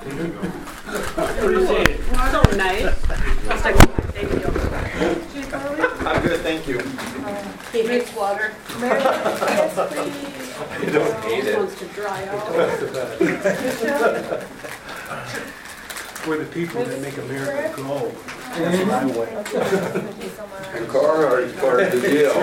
Appreciate it. So nice. Thank you. I'm good, thank you. He makes water. Yes, please. You don't hate it. Wants to dry out. We're the people that make America go. That's my way. Thank you so much. And Carhartt's part of the deal.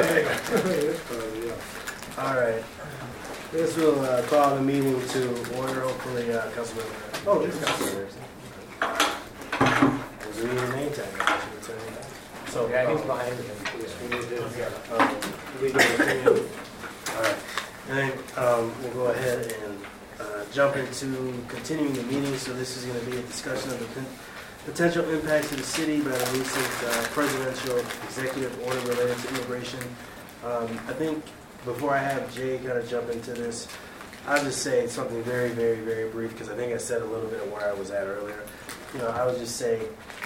All right. This will call the meeting to order. Hopefully, Councilmember. Oh, this Councilmember. There's a meeting anytime. So, Yeah, he's behind him. We need to legal opinion. All right. And then we'll go ahead and jump into continuing the meeting. So this is going to be a discussion of the potential impacts to the city by the recent presidential executive order related to immigration. I think before I have Jay kind of jump into this, I'll just say something very, very, very brief because I think I said a little bit of where I was at earlier. I would just say,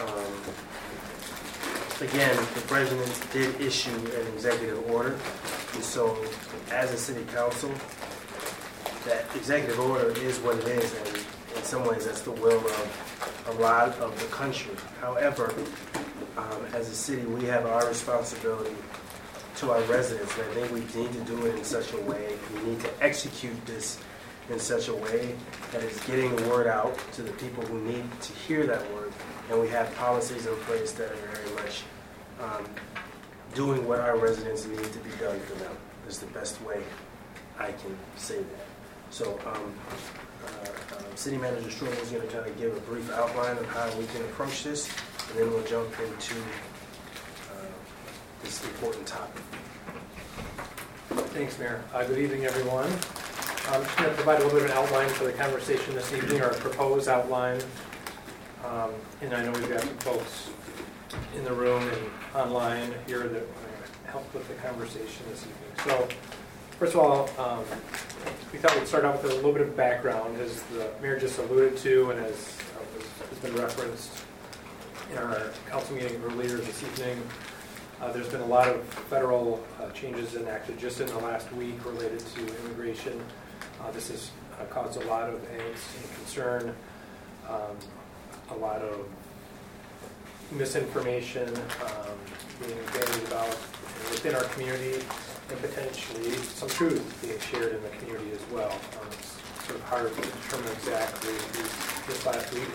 again, the president did issue an executive order. And so as a city council, that executive order is what it is. And in some ways, that's the will of a lot of the country. However, as a city, we have our responsibility to our residents. And I think we need to do it in such a way, we need to execute this in such a way that it's getting the word out to the people who need to hear that word. And we have policies in place that are very much doing what our residents need to be done for them. Is the best way I can say that. So City Manager Strobel is going to kind of give a brief outline of how we can approach this, and then we'll jump into this important topic. Thanks, Mayor. Good evening, everyone. I'm just going to provide a little bit of an outline for the conversation this evening, or a proposed outline. And I know we've got some folks in the room and online here that will help with the conversation this evening. So, first of all, we thought we'd start out with a little bit of background, as the Mayor just alluded to, and as has been referenced in our council meeting earlier this evening. There's been a lot of federal changes enacted just in the last week related to immigration. This has caused a lot of angst and concern, a lot of misinformation being bandied about within our community, and potentially some truth being shared in the community as well. It's sort of hard to determine exactly this last week.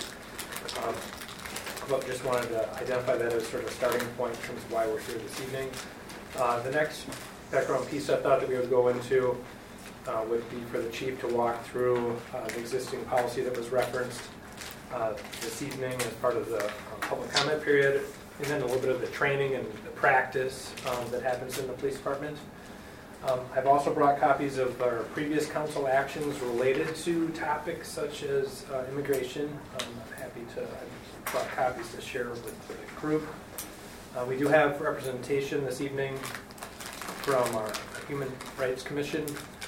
But just wanted to identify that as sort of a starting point in terms of why we're here this evening. The next background piece I thought that we would go into would be for the chief to walk through the existing policy that was referenced this evening as part of the public comment period, and then a little bit of the training and the practice that happens in the police department. I've also brought copies of our previous council actions related to topics such as immigration. I'm happy to brought copies to share with the group. We do have representation this evening from our Human Rights Commission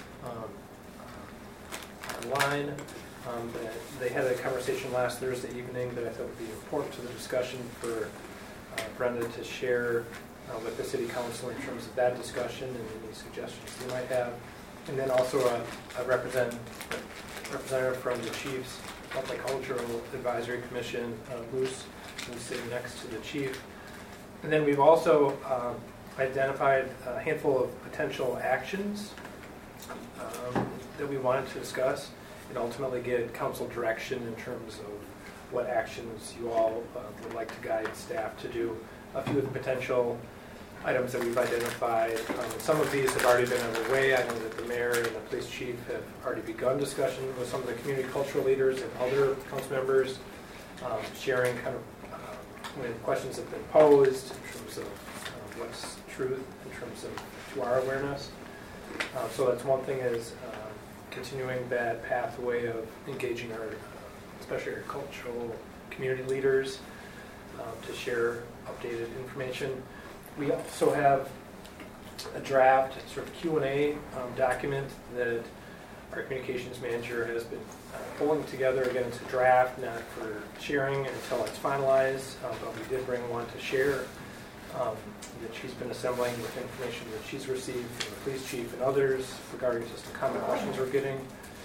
online. They had a conversation last Thursday evening that I thought would be important to the discussion for Brenda to share with the City Council in terms of that discussion and any suggestions they might have. And then also a representative from the Chiefs Multicultural Advisory Commission, Moose, who's sitting next to the chief. And then we've also identified a handful of potential actions that we wanted to discuss and ultimately get council direction in terms of what actions you all would like to guide staff to do. A few of the potential items that we've identified. Some of these have already been underway. I know that the mayor and the police chief have already begun discussion with some of the community cultural leaders and other council members, sharing kind of when questions have been posed in terms of what's truth in terms of to our awareness. So that's one thing, is continuing that pathway of engaging our, especially our cultural community leaders to share updated information. We also have a draft sort of Q&A document that our communications manager has been pulling together. Again, it's a draft, not for sharing until it's finalized, but we did bring one to share that she's been assembling with information that she's received from the police chief and others regarding just the common questions we're getting.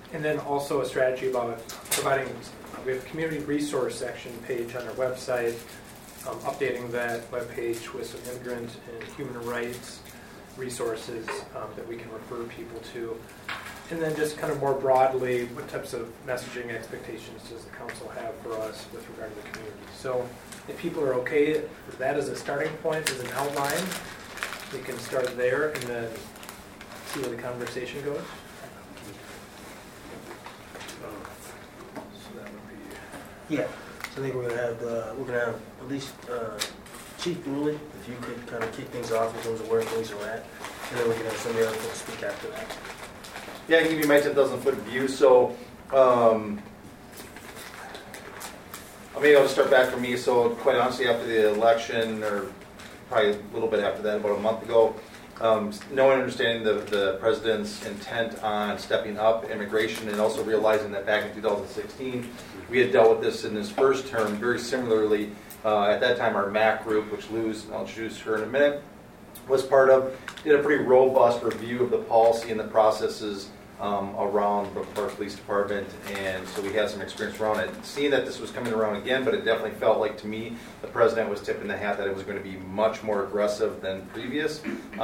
And then also a strategy about providing, we have a community resource section page on our website, updating that webpage with some immigrant and human rights resources that we can refer people to. And then just kind of more broadly, what types of messaging expectations does the council have for us with regard to the community? So if people are okay with that as a starting point, as an outline, we can start there and then see where the conversation goes. So that would be... Yeah, so I think we're gonna have at least Chief Dooley, if you could kind of kick things off in terms of where things are at, and then we can have some of the other folks speak after that. Yeah, I can give you my 10,000-foot view. So, maybe I'll just start back from me. So, quite honestly, after the election, or probably a little bit after that, about a month ago, knowing and understanding the president's intent on stepping up immigration, and also realizing that back in 2016, we had dealt with this in his first term very similarly. At that time, our MAC group, which Luz, I'll introduce her in a minute, was part of, did a pretty robust review of the policy and the processes around Brooklyn Park Police Department, and so we had some experience around it. Seeing that this was coming around again, but it definitely felt like, to me, the president was tipping the hat that it was going to be much more aggressive than previous.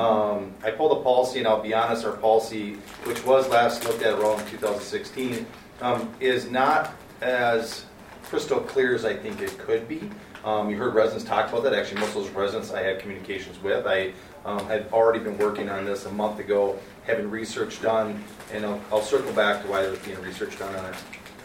I pulled a policy, and I'll be honest, our policy, which was last looked at around 2016, is not as crystal clear as I think it could be. You heard residents talk about that. Actually, most of those residents I had communications with. I had already been working on this a month ago, having research done, and I'll circle back to why there was being research done on it.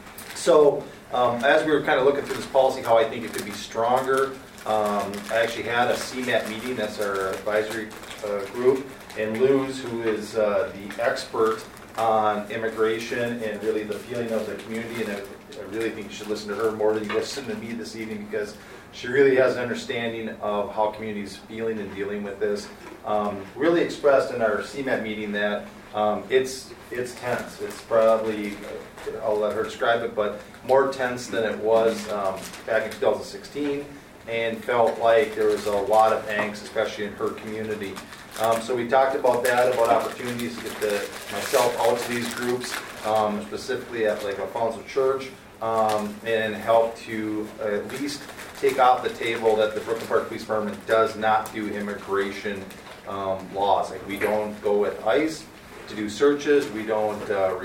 So, as we were kind of looking through this policy, how I think it could be stronger, I actually had a CMAT meeting, that's our advisory group, and Luz, who is the expert on immigration and really the feeling of the community, and I really think you should listen to her more than you listen to me this evening, because she really has an understanding of how communities feeling and dealing with this. Really expressed in our CMAT meeting that it's tense. It's probably, I'll let her describe it, but more tense than it was back in 2016, and felt like there was a lot of angst, especially in her community. So we talked about that, about opportunities to get myself out to these groups, specifically at like Alfonso Church, and help to at least take off the table that the Brooklyn Park Police Department does not do immigration laws. Like, we don't go with ICE to do searches. We don't,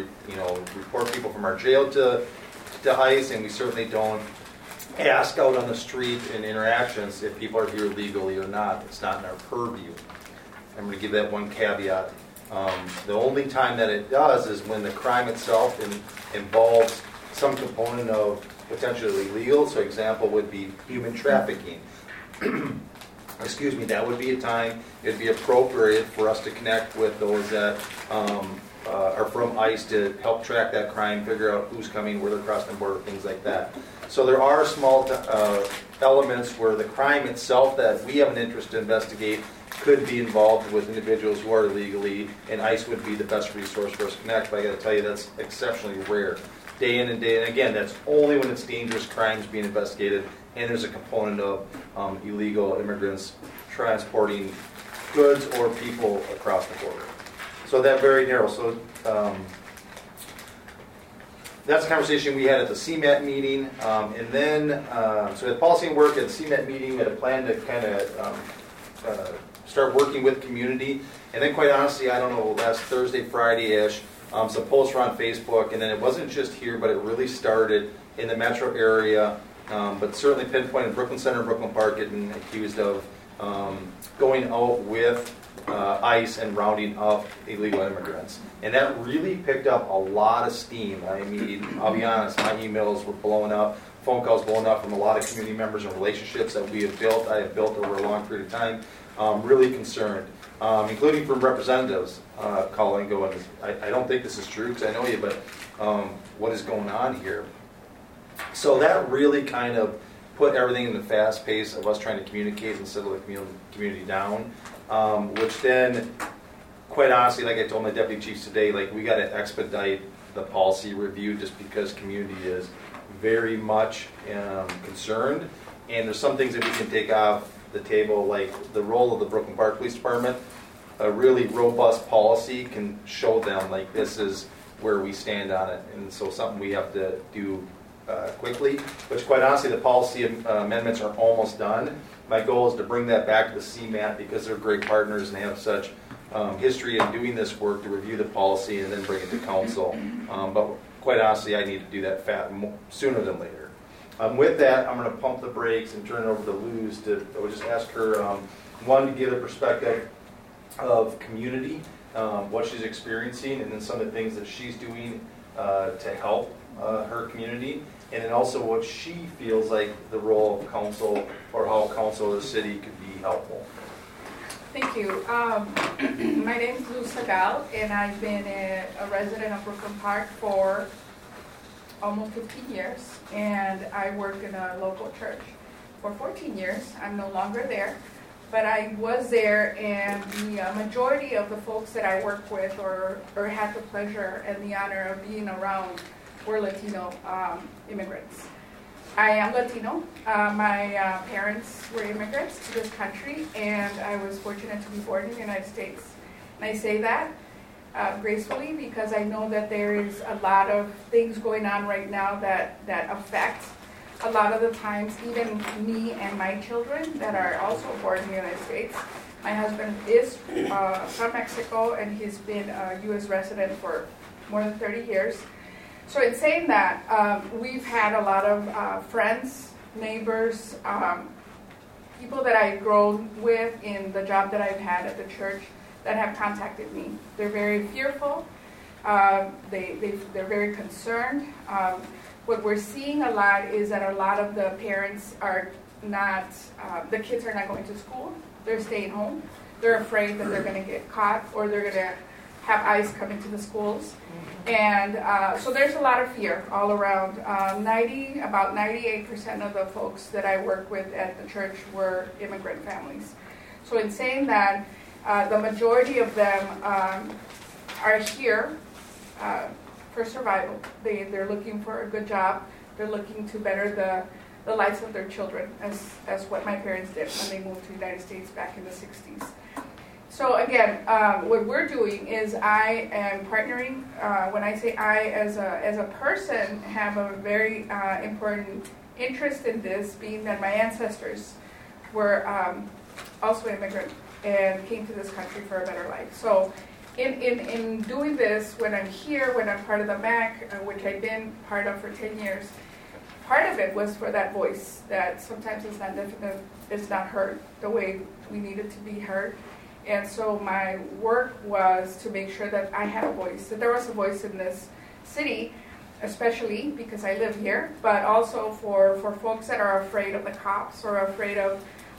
report people from our jail to ICE, and we certainly don't ask out on the street in interactions if people are here legally or not. It's not in our purview. I'm going to give that one caveat. The only time that it does is when the crime itself involves some component of potentially illegal. So example would be human trafficking. Excuse me, that would be a time it would be appropriate for us to connect with those that are from ICE to help track that crime, figure out who's coming, where they're crossing the border, things like that. So there are small elements where the crime itself that we have an interest to investigate could be involved with individuals who are illegally, and ICE would be the best resource for us to connect. But I got to tell you, that's exceptionally rare. Day in and day, and again, that's only when it's dangerous crimes being investigated, and there's a component of illegal immigrants transporting goods or people across the border. So that very narrow. So that's a conversation we had at the CMAT meeting, and then so the policy and work at the CMAT meeting, we had a plan to kind of start working with community, and then quite honestly, I don't know, last Thursday, Friday-ish, some posts were on Facebook, and then it wasn't just here, but it really started in the metro area, but certainly pinpointed Brooklyn Center and Brooklyn Park, getting accused of going out with ICE and rounding up illegal immigrants. And that really picked up a lot of steam. I mean, I'll be honest, my emails were blowing up, phone calls blowing up from a lot of community members and relationships that we have built, I have built over a long period of time. Really concerned, including from representatives calling, going, I don't think this is true because I know you, but what is going on here? So that really kind of put everything in the fast pace of us trying to communicate and settle the community down, which then, quite honestly, like I told my deputy chiefs today, like, we got to expedite the policy review just because community is very much concerned, and there's some things that we can take off the table, like the role of the Brooklyn Park Police Department. A really robust policy can show them, like, this is where we stand on it. And so something we have to do quickly, which quite honestly, the policy amendments are almost done. My goal is to bring that back to the CMAT because they're great partners and they have such history in doing this work to review the policy and then bring it to council. But quite honestly, I need to do that sooner than later. With that, I'm going to pump the brakes and turn it over to Luz. I would just ask her, one, to give a perspective of community, what she's experiencing, and then some of the things that she's doing to help her community, and then also what she feels like the role of council or how council of the city could be helpful. Thank you. My name is Luz Sagal, and I've been a resident of Brooklyn Park for almost 15 years, and I work in a local church for 14 years. I'm no longer there, but I was there, and the majority of the folks that I work with or had the pleasure and the honor of being around were Latino immigrants. I am Latino. My parents were immigrants to this country, and I was fortunate to be born in the United States. And I say that gracefully because I know that there is a lot of things going on right now that affect a lot of the times even me and my children that are also born in the United States. My husband is from Mexico, and he's been a U.S. resident for more than 30 years. So in saying that, we've had a lot of friends, neighbors, people that I've grown with in the job that I've had at the church that have contacted me. They're very fearful. They're very concerned. What we're seeing a lot is that a lot of the parents are not, the kids are not going to school. They're staying home. They're afraid that they're going to get caught or they're going to have ICE come into the schools. And so there's a lot of fear all around. About 98% of the folks that I work with at the church were immigrant families. So in saying that, the majority of them are here for survival. They're looking for a good job. They're looking to better the lives of their children, as what my parents did when they moved to the United States back in the 60s. So again, what we're doing is I am partnering. When I say I, as a person, have a very important interest in this, being that my ancestors were also immigrant and came to this country for a better life. So in doing this, when I'm here, when I'm part of the MAC, which I've been part of for 10 years, part of it was for that voice that sometimes it's not heard the way we need it to be heard. And so my work was to make sure that I had a voice, that there was a voice in this city, especially because I live here, but also for folks that are afraid of the cops or afraid of,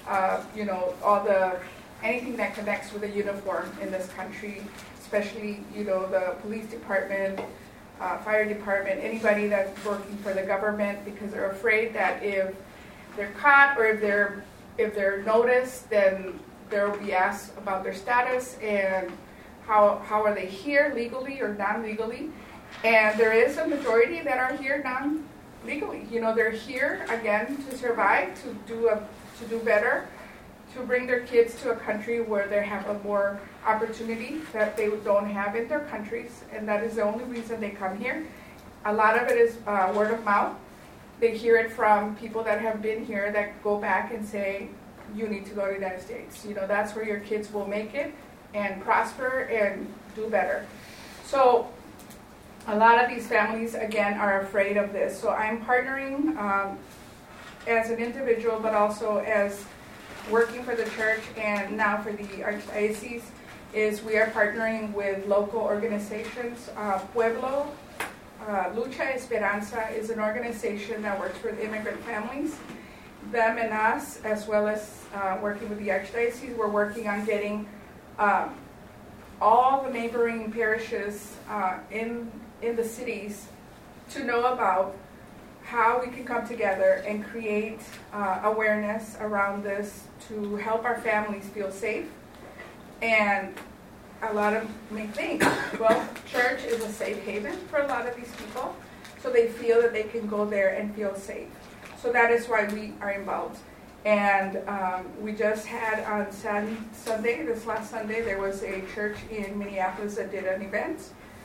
anything that connects with a uniform in this country, especially, the police department, fire department, anybody that's working for the government, because they're afraid that if they're caught or if they're noticed, then they'll be asked about their status and how are they here legally or non-legally. And there is a majority that are here non-legally. They're here again to survive, to do better, to bring their kids to a country where they have a more opportunity that they don't have in their countries, and that is the only reason they come here. A lot of it is word of mouth. They hear it from people that have been here that go back and say, you need to go to the United States. That's where your kids will make it and prosper and do better. So a lot of these families, again, are afraid of this. So I'm partnering as an individual, but also as working for the church and now for the Archdiocese, is we are partnering with local organizations. Pueblo, Lucha Esperanza is an organization that works with immigrant families. Them and us, as well as working with the Archdiocese, we're working on getting all the neighboring parishes in the cities to know about how we can come together and create awareness around this to help our families feel safe. And a lot of them may think, well, church is a safe haven for a lot of these people, so they feel that they can go there and feel safe. So that is why we are involved. And we just had on this last Sunday, there was a church in Minneapolis that did an event.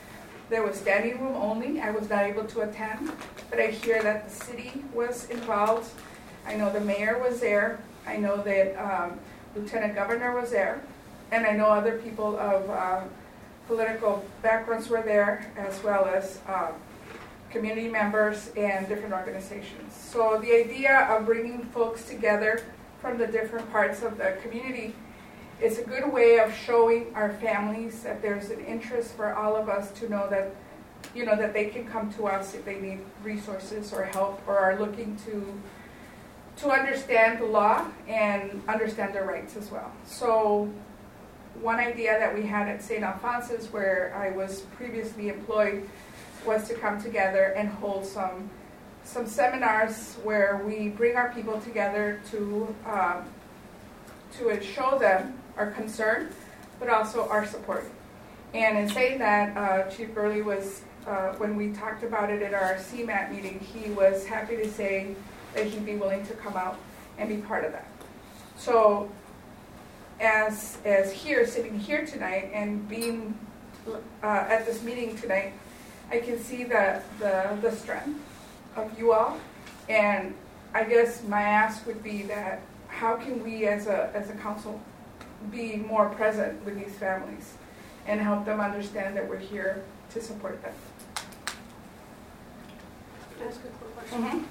There was standing room only. I was not able to attend, but I hear that the city was involved. I know the mayor was there. I know that Lieutenant Governor was there, and I know other people of political backgrounds were there, as well as community members and different organizations. So the idea of bringing folks together from the different parts of the community is a good way of showing our families that there's an interest for all of us to know that, you know, that they can come to us if they need resources or help or are looking to understand the law and understand their rights as well. So one idea that we had at St. Alphonsus, where I was previously employed, was to come together and hold some seminars where we bring our people together to show them our concern, but also our support. And in saying that, Chief Burley was, when we talked about it at our CMAT meeting, he was happy to say that he'd be willing to come out and be part of that. So as here, sitting here tonight and being at this meeting tonight, I can see the strength of you all. And I guess my ask would be that how can we as a council be more present with these families and help them understand that we're here to support them. Can I ask a quick question? Mm-hmm.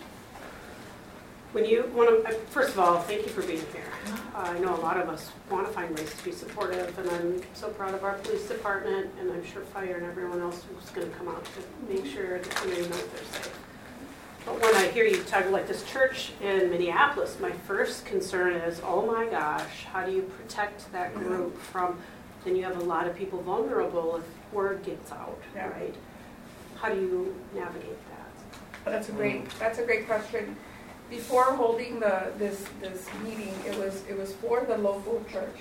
When you want to, first of all, thank you for being here. I know a lot of us want to find ways to be supportive, and I'm so proud of our police department, and I'm sure fire and everyone else who's going to come out to make sure the community knows they're safe. But when I hear you talk like this church in Minneapolis, my first concern is, oh my gosh, how do you protect that group from, then you have a lot of people vulnerable if word gets out, right? How do you navigate that? That's a great question. Before holding this meeting, it was for the local church.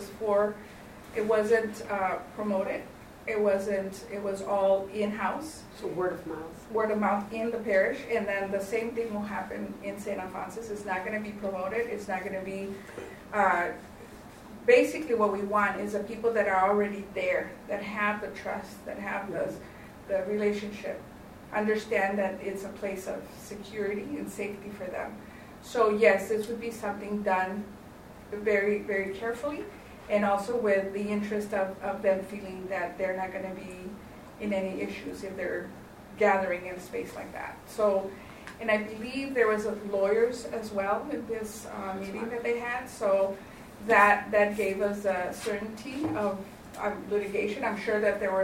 It wasn't promoted. It was all in-house. So word of mouth. Word of mouth in the parish, and then the same thing will happen in St. Alphonsus. It's not going to be promoted. It's not going to be, basically what we want is the people that are already there, that have the trust, that have the relationship, understand that it's a place of security and safety for them. So yes, this would be something done very, very carefully, and also with the interest of them feeling that they're not going to be in any issues if they're gathering in a space like that. So, and I believe there was lawyers as well in this meeting that they had, so that gave us a certainty of litigation. I'm sure that there were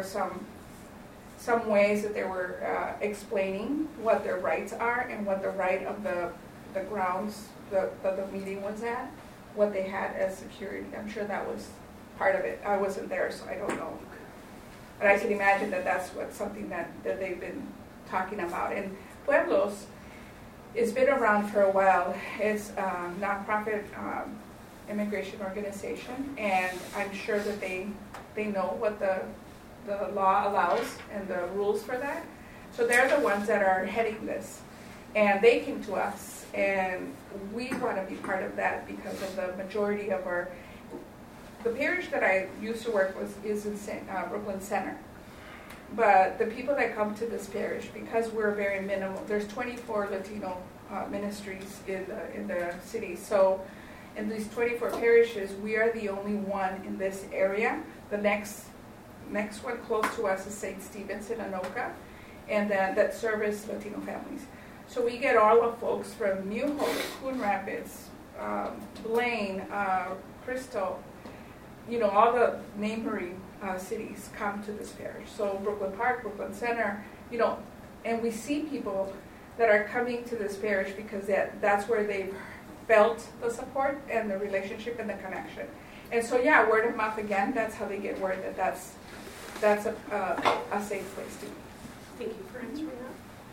some ways that they were explaining what their rights are and what the right of the grounds that the meeting was at, what they had as security. I'm sure that was part of it. I wasn't there, so I don't know. But I can imagine that that's something that they've been talking about. And Pueblos, it's been around for a while. It's a nonprofit immigration organization, and I'm sure that they know what the law allows and the rules for that. So they're the ones that are heading this. And they came to us, and we want to be part of that because of the majority of the parish that I used to work with is in Brooklyn Center. But the people that come to this parish, because we're very minimal, there's 24 Latino ministries in the city. So in these 24 parishes, we are the only one in this area. The next one close to us is St. Stephen's in Anoka, and that service Latino families. So we get all the folks from New Hope, Coon Rapids, Blaine, Crystal, all the neighboring cities come to this parish. So Brooklyn Park, Brooklyn Center, and we see people that are coming to this parish because that's where they've felt the support and the relationship and the connection. And so word of mouth again, that's how they get word that that's a safe place to be. Thank you for answering that.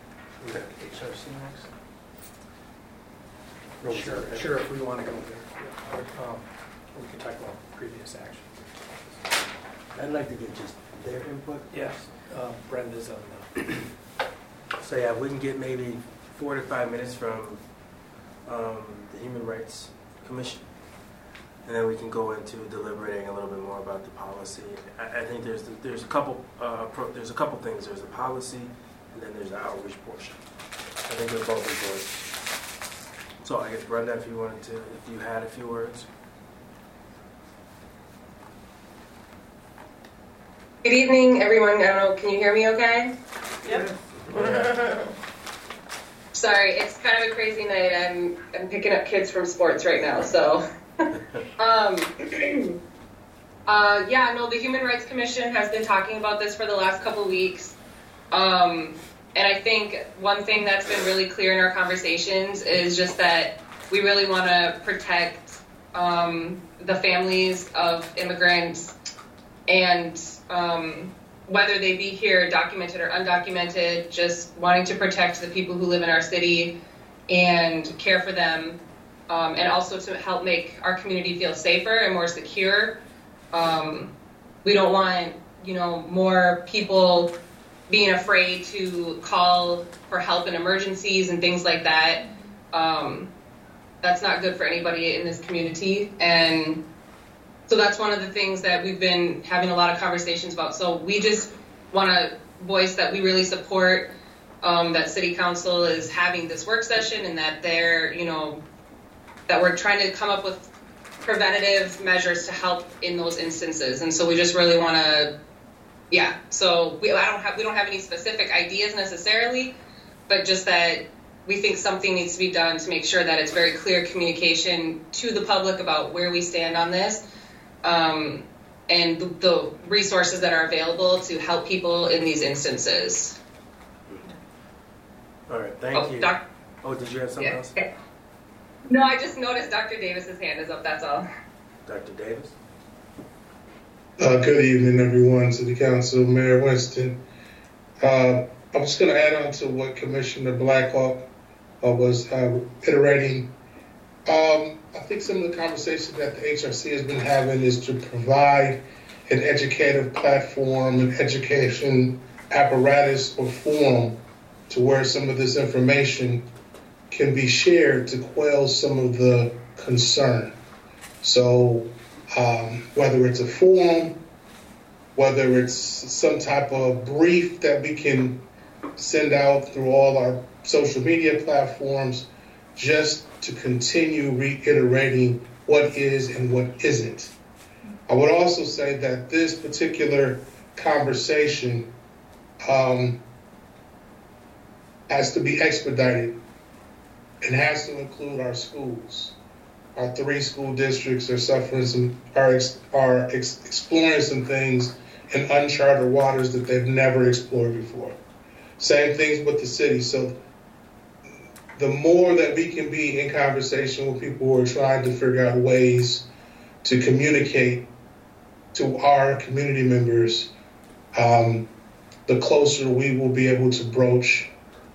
HRC next. Sure, if we want to go there. We can talk about previous action. I'd like to get just their input. Yes, Brenda's on the... So we can get maybe 4 to 5 minutes from the Human Rights Commission. and then we can go into deliberating a little bit more about the policy. I think there's a couple there's a couple things. There's the policy, and then there's the outreach portion. I think they're both important. So I guess Brenda, if you had a few words. Good evening, everyone. I don't know, can you hear me okay? Yep. Sorry, it's kind of a crazy night. I'm picking up kids from sports right now, so. Yeah, no, the Human Rights Commission has been talking about this for the last couple weeks. And I think one thing that's been really clear in our conversations is just that we really want to protect the families of immigrants and whether they be here documented or undocumented, just wanting to protect the people who live in our city and care for them, and also to help make our community feel safer and more secure. We don't want, more people being afraid to call for help in emergencies and things like that. That's not good for anybody in this community. And so that's one of the things that we've been having a lot of conversations about. So we just want to voice that we really support that City Council is having this work session and that they're, that we're trying to come up with preventative measures to help in those instances. And so we just really want to, so we don't have any specific ideas necessarily, but just that we think something needs to be done to make sure that it's very clear communication to the public about where we stand on this, and the resources that are available to help people in these instances. All right, thank you. Did you have something else? No, I just noticed Dr. Davis's hand is up, that's all. Dr. Davis? Good evening, everyone, City Council, Mayor Winston. I'm just going to add on to what Commissioner Blackhawk was iterating. I think some of the conversation that the HRC has been having is to provide an educative platform, an education apparatus or forum to where some of this information can be shared to quell some of the concern. So whether it's a forum, whether it's some type of brief that we can send out through all our social media platforms, just to continue reiterating what is and what isn't. I would also say that this particular conversation has to be expedited. It has to include our schools. Our 3 school districts are suffering exploring some things in uncharted waters that they've never explored before. Same things with the city. So the more that we can be in conversation with people who are trying to figure out ways to communicate to our community members, the closer we will be able to broach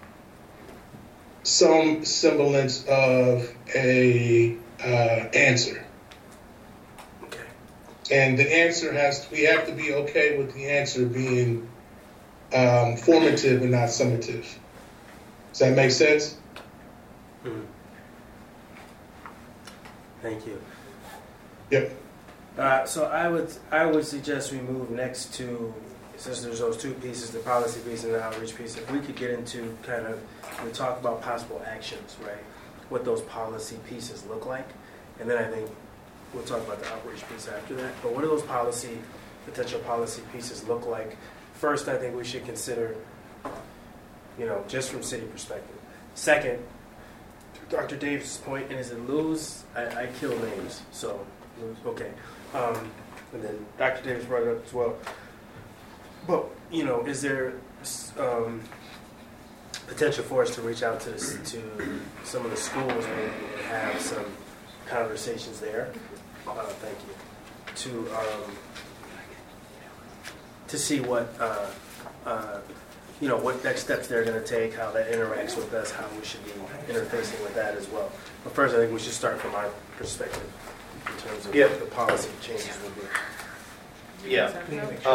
some semblance of a answer. Okay. And the answer we have to be okay with the answer being formative and not summative. Does that make sense? Mm-hmm. Thank you. Yep. So I would suggest we move next to, since there's those 2 pieces, the policy piece and the outreach piece, if we could get into we talk about possible actions, right? What those policy pieces look like. And then I think we'll talk about the outreach piece after that. But what do those potential policy pieces look like? First, I think we should consider, just from city perspective. Second, to Dr. Davis' point, and is it lose? I kill names, so lose, okay. And then Dr. Davis brought it up as well. But, is there potential for us to reach out to some of the schools maybe and have some conversations there? Thank you. To see what what next steps they're going to take, how that interacts with us, how we should be interfacing with that as well. But first, I think we should start from our perspective in terms of what the policy changes will be. Yeah. I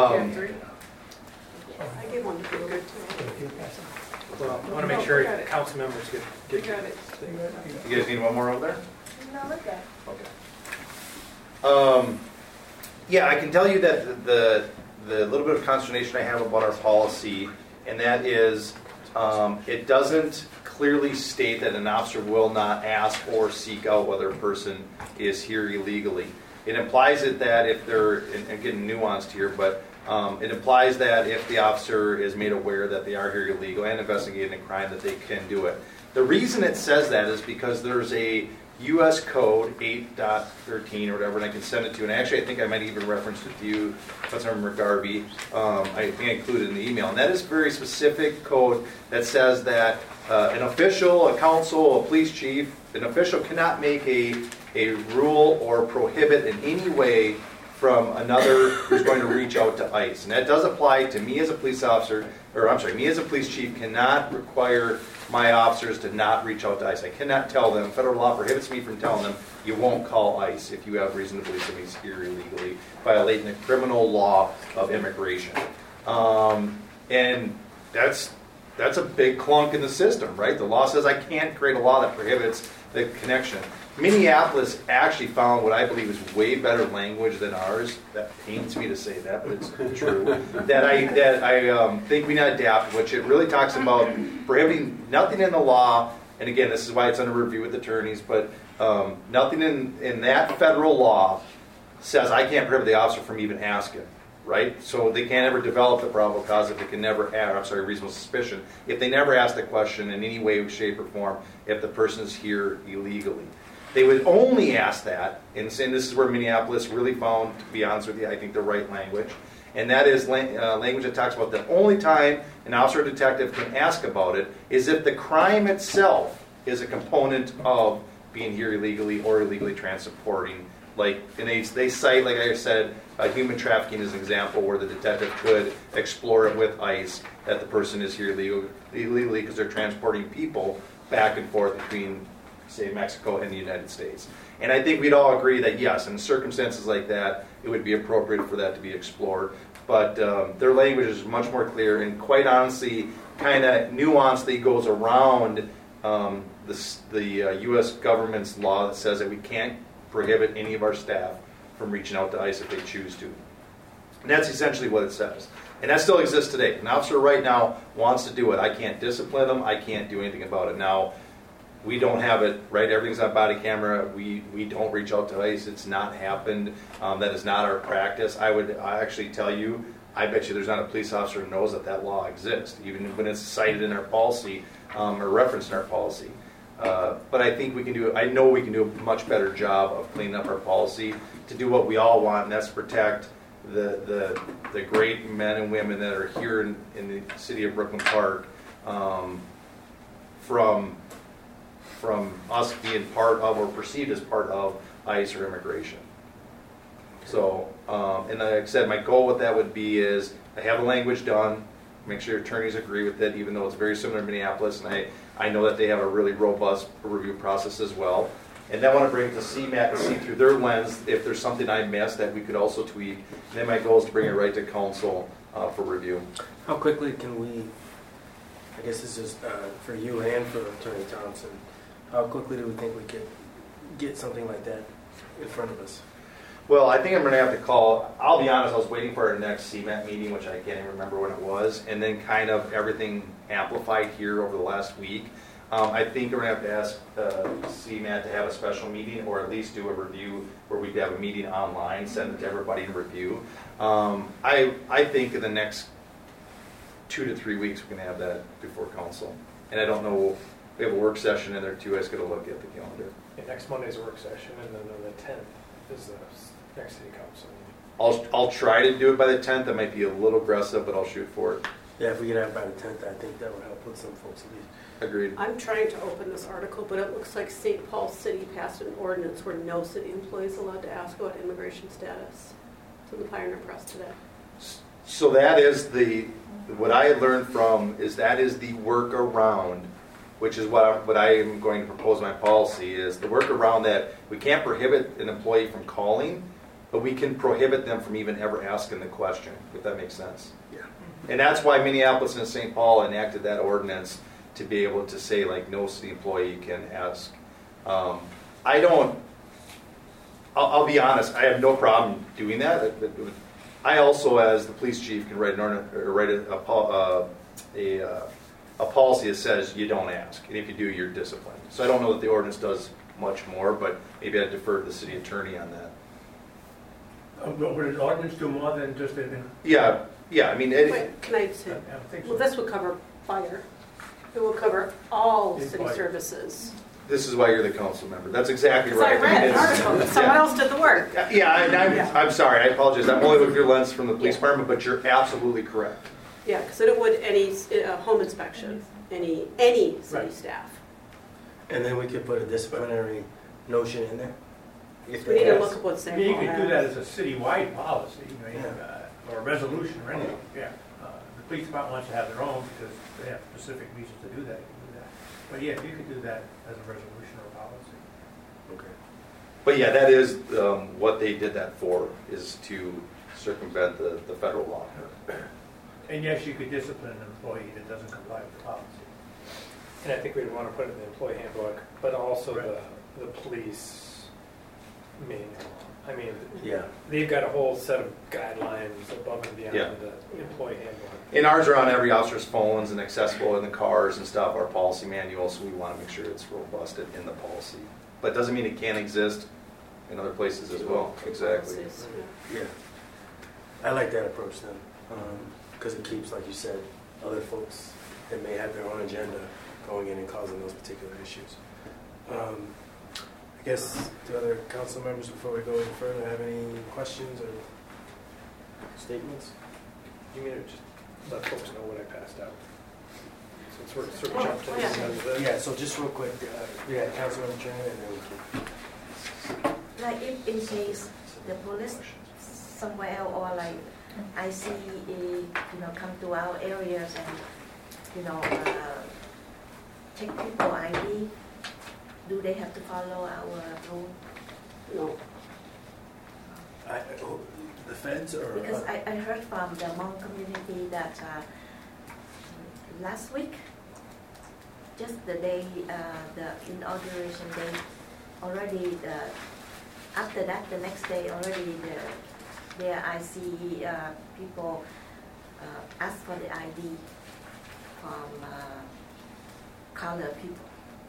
gave one to feel good too. Well, I want to make sure council members get got it. You guys need one more over there? No, we're good. Okay. Yeah, I can tell you that the little bit of consternation I have about our policy, and that is it doesn't clearly state that an officer will not ask or seek out whether a person is here illegally. It implies that if they're, and getting nuanced here, but it implies that if the officer is made aware that they are here illegal and investigating a crime, that they can do it. The reason it says that is because there's a U.S. Code 8.13 or whatever, and I can send it to you. And actually, I think I might even reference it to you, Councilmember Garvey. I think I included in the email. And that is a very specific code that says that an official, a council, a police chief, an official cannot make a rule or prohibit in any way from another who's going to reach out to ICE. And that does apply to me as a police officer, or I'm sorry, me as a police chief cannot require my officers to not reach out to ICE. I cannot tell them, federal law prohibits me from telling them, you won't call ICE if you have reason to believe somebody's here illegally, violating the criminal law of immigration. And that's a big clunk in the system, right? The law says I can't create a law that prohibits the connection. Minneapolis actually found what I believe is way better language than ours. That pains me to say that, but it's true. that I think we need to adapt, which it really talks about prohibiting nothing in the law. And again, this is why it's under review with attorneys, but nothing in that federal law says I can't prohibit the officer from even asking. Right? So they can't ever develop the probable cause if they can never reasonable suspicion, if they never ask the question in any way, shape, or form, if the person is here illegally. They would only ask that, and this is where Minneapolis really found, to be honest with you, I think the right language. And that is language that talks about the only time an officer or detective can ask about it is if the crime itself is a component of being here illegally or illegally transporting. And they cite, like I said, human trafficking is an example where the detective could explore it with ICE that the person is here illegally because they're transporting people back and forth between, say, Mexico and the United States. And I think we'd all agree that, yes, in circumstances like that, it would be appropriate for that to be explored. But their language is much more clear and, quite honestly, kind of nuancedly goes around the U.S. government's law that says that we can't prohibit any of our staff from reaching out to ICE if they choose to. And that's essentially what it says. And that still exists today. An officer right now wants to do it. I can't discipline them. I can't do anything about it. Now, we don't have it, right? Everything's on body camera. We don't reach out to ICE. It's not happened. That is not our practice. I actually tell you, I bet you there's not a police officer who knows that law exists, even when it's cited in our policy or referenced in our policy. But I think we can do. I know we can do a much better job of cleaning up our policy to do what we all want, and that's protect the great men and women that are here in the city of Brooklyn Park from us being part of or perceived as part of ICE or immigration. So, and like I said, my goal with that would be is I have the language done, make sure attorneys agree with it, even though it's very similar to Minneapolis, and I know that they have a really robust review process as well. And then I want to bring it to CMAT and see through their lens if there's something I missed that we could also tweak. And then my goal is to bring it right to council for review. How quickly can we, I guess this is for you and for Attorney Thompson, how quickly do we think we could get something like that in front of us? Well, I think I'm going to have to call, I'll be honest, I was waiting for our next CMAT meeting, which I can't even remember when it was, and then kind of everything amplified here over the last week. I think we're going to have to ask CMAT to have a special meeting or at least do a review where we have a meeting online, send it to everybody to review. I think in the next 2 to 3 weeks we can have that before council. And I don't know, we have a work session in there too. I was going to look at the calendar. Yeah, next Monday's a work session, and then on the 10th is the next city council meeting. I'll try to do it by the 10th. That might be a little aggressive, but I'll shoot for it. Yeah, if we get out by the 10th, I think that would help with some folks at least. Agreed. I'm trying to open this article, but it looks like St. Paul City passed an ordinance where no city employee is allowed to ask about immigration status. It's in the Pioneer Press today. So that is what I learned from is that is the workaround, which is what I am going to propose in my policy is the workaround that we can't prohibit an employee from calling, but we can prohibit them from even ever asking the question, if that makes sense. Yeah. And that's why Minneapolis and St. Paul enacted that ordinance to be able to say, like, no city employee can ask. I'll be honest, I have no problem doing that. I also, as the police chief, can write a policy that says you don't ask, and if you do, you're disciplined. So I don't know that the ordinance does much more, but maybe I'd defer to the city attorney on that. But would an ordinance do more than just an? Yeah, I mean, Wait, can I say, I don't think well, so. this would cover fire. It will cover all city Fire. services. this is why you're the council member. That's exactly Because I right. read an it's- article, someone else did the work. Yeah, I'm sorry. I apologize. I'm only looking through your lens from the police Yeah. department, but you're absolutely correct. Yeah, because it would any home inspection, any city Right. staff. And then we could put a disciplinary notion in there. If We they need to ask. look at what I St. mean, you Paul could do that has. as a citywide policy, you know, Yeah. or a resolution or anything, yeah. The police department wants to have their own because they have specific reasons to do that, you can do that. But yeah, you could do that as a resolution or policy. Okay. But yeah, that is what they did that for, is to circumvent the federal law. And yes, you could discipline an employee that doesn't comply with the policy. And I think we'd want to put it in the employee handbook, but also Right. the police manual. I mean, Yeah. they've got a whole set of guidelines above and beyond Yeah. the employee handbook. And ours are on every officer's phones and accessible in the cars and stuff, our policy manual, so we want to make sure it's robust in the policy. But it doesn't mean it can't exist in other places as well. Exactly. Policies, yeah. Yeah. I like that approach then, because it keeps, like you said, other folks that may have their own agenda going in and causing those particular issues. I guess the other council members, before we go any further, have any questions or statements? You mean to just let folks know what I passed out? Since we're sort of Oh, jumped to the yeah. end of it. Yeah, so just real quick, yeah, Councilmember Tran, and then we can. Like if in case the police somewhere or like I see come to our areas and check people ID, do they have to follow our rule? No. The feds or? Because I heard from the Hmong community that last week, just the day, the inauguration day, already after that, the next day already there I see people ask for the ID from colored people.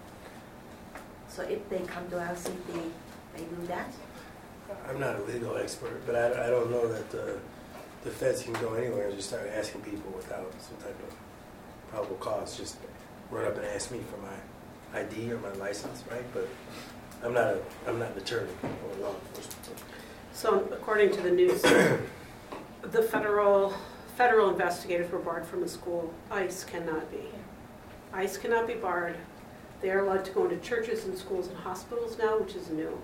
So if they come to our city, they do that. I'm not a legal expert, but I don't know that the feds can go anywhere and just start asking people without some type of probable cause. Just run up and ask me for my ID or my license, right? But I'm not an attorney or law enforcement. So according to the news, the federal investigators were barred from the school. ICE cannot be. ICE cannot be barred. They are allowed to go into churches and schools and hospitals now, which is new.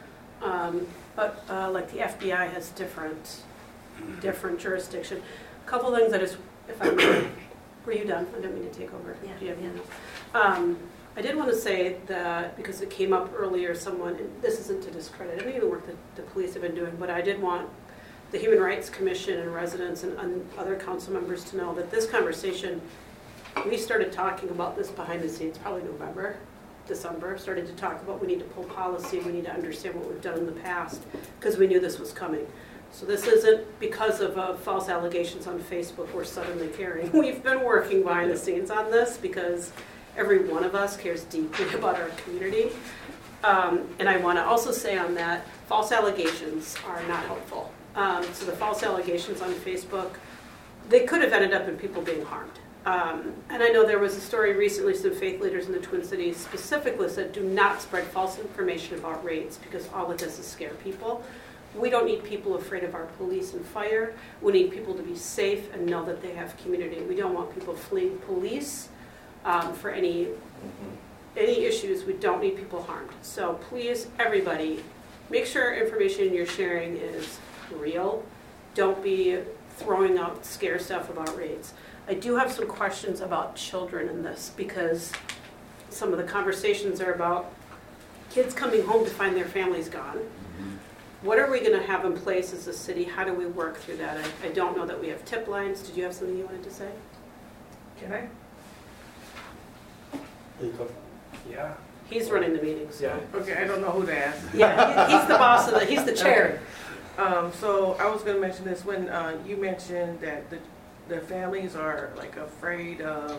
But like the FBI has different jurisdiction. A couple things if I may, were you done? I didn't mean to take over. Yeah, Do you have yeah. anything else? I did want to say that, because it came up earlier, and this isn't to discredit any of the work that the police have been doing, but I did want the Human Rights Commission and residents and other council members to know that this conversation, we started talking about this behind the scenes, probably November, December, started to talk about we need to pull policy, we need to understand what we've done in the past, because we knew this was coming. So this isn't because of false allegations on Facebook we're suddenly caring. We've been working behind the scenes on this because every one of us cares deeply about our community. And I want to also say on that, false allegations are not helpful. So the false allegations on Facebook, they could have ended up in people being harmed. And I know there was a story recently, some faith leaders in the Twin Cities specifically said, do not spread false information about raids because all it does is scare people. We don't need people afraid of our police and fire. We need people to be safe and know that they have community. We don't want people fleeing police for any issues. We don't need people harmed. So please, everybody, make sure information you're sharing is real. Don't be throwing out scare stuff about raids. I do have some questions about children in this because some of the conversations are about kids coming home to find their families gone. What are we going to have in place as a city? How do we work through that? I don't know that we have tip lines. Did you have something you wanted to say? Can I? There you go. Yeah. He's running the meetings. Yeah. Okay, I don't know who to ask. Yeah, he's the boss of he's the chair. So I was going to mention this when you mentioned that the families are like afraid of,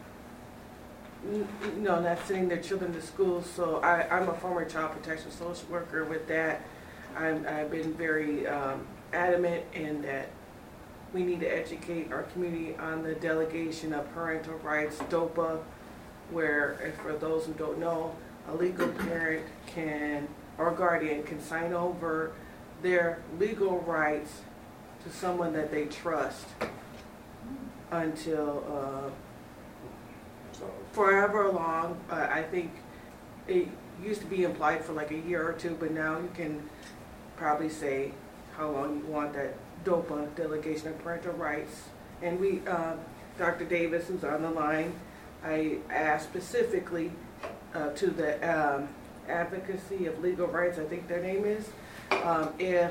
not sending their children to school. So I'm a former child protection social worker. With that, I've been very adamant in that we need to educate our community on the delegation of parental rights, DOPA, where, if for those who don't know, a legal parent or guardian can sign over their legal rights to someone that they trust until forever long. I think it used to be implied for like a year or two, but now you can probably say how long you want that DOPA, delegation of parental rights. And we, Dr. Davis, who's on the line, I asked specifically to the Advocacy of Legal Rights, I think their name is, if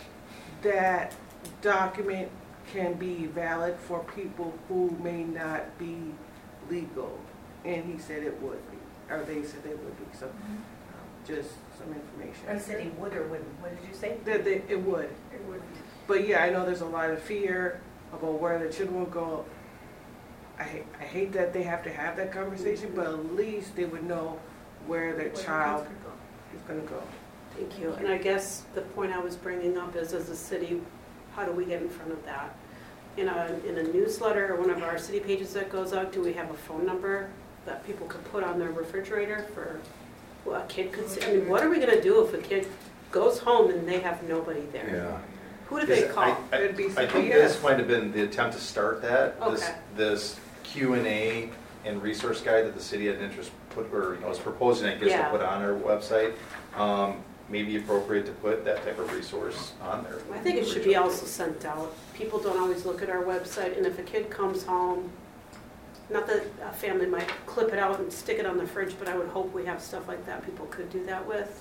that document can be valid for people who may not be legal. And he said it would be, or they said they would be. So just some information. I said he would or wouldn't. What did you say? That it would. It would. But yeah, I know there's a lot of fear about where the children will go. I hate that they have to have that conversation, but at least they would know where their child is going to go. Thank you. And I guess the point I was bringing up is, as a city, how do we get in front of that? In a newsletter or one of our city pages that goes out, do we have a phone number that people could put on their refrigerator for a kid could see? I mean, what are we going to do if a kid goes home and they have nobody there? Yeah. Who do they call? It'd be I think this might have been the attempt to start that. Okay. This Q&A and resource guide that the city had interest put, or was proposing, I guess, Yeah. to put on our website. May be appropriate to put that type of resource on there. I think it should be also sent out. People don't always look at our website, and if a kid comes home, not that a family might clip it out and stick it on the fridge, but I would hope we have stuff like that people could do that with.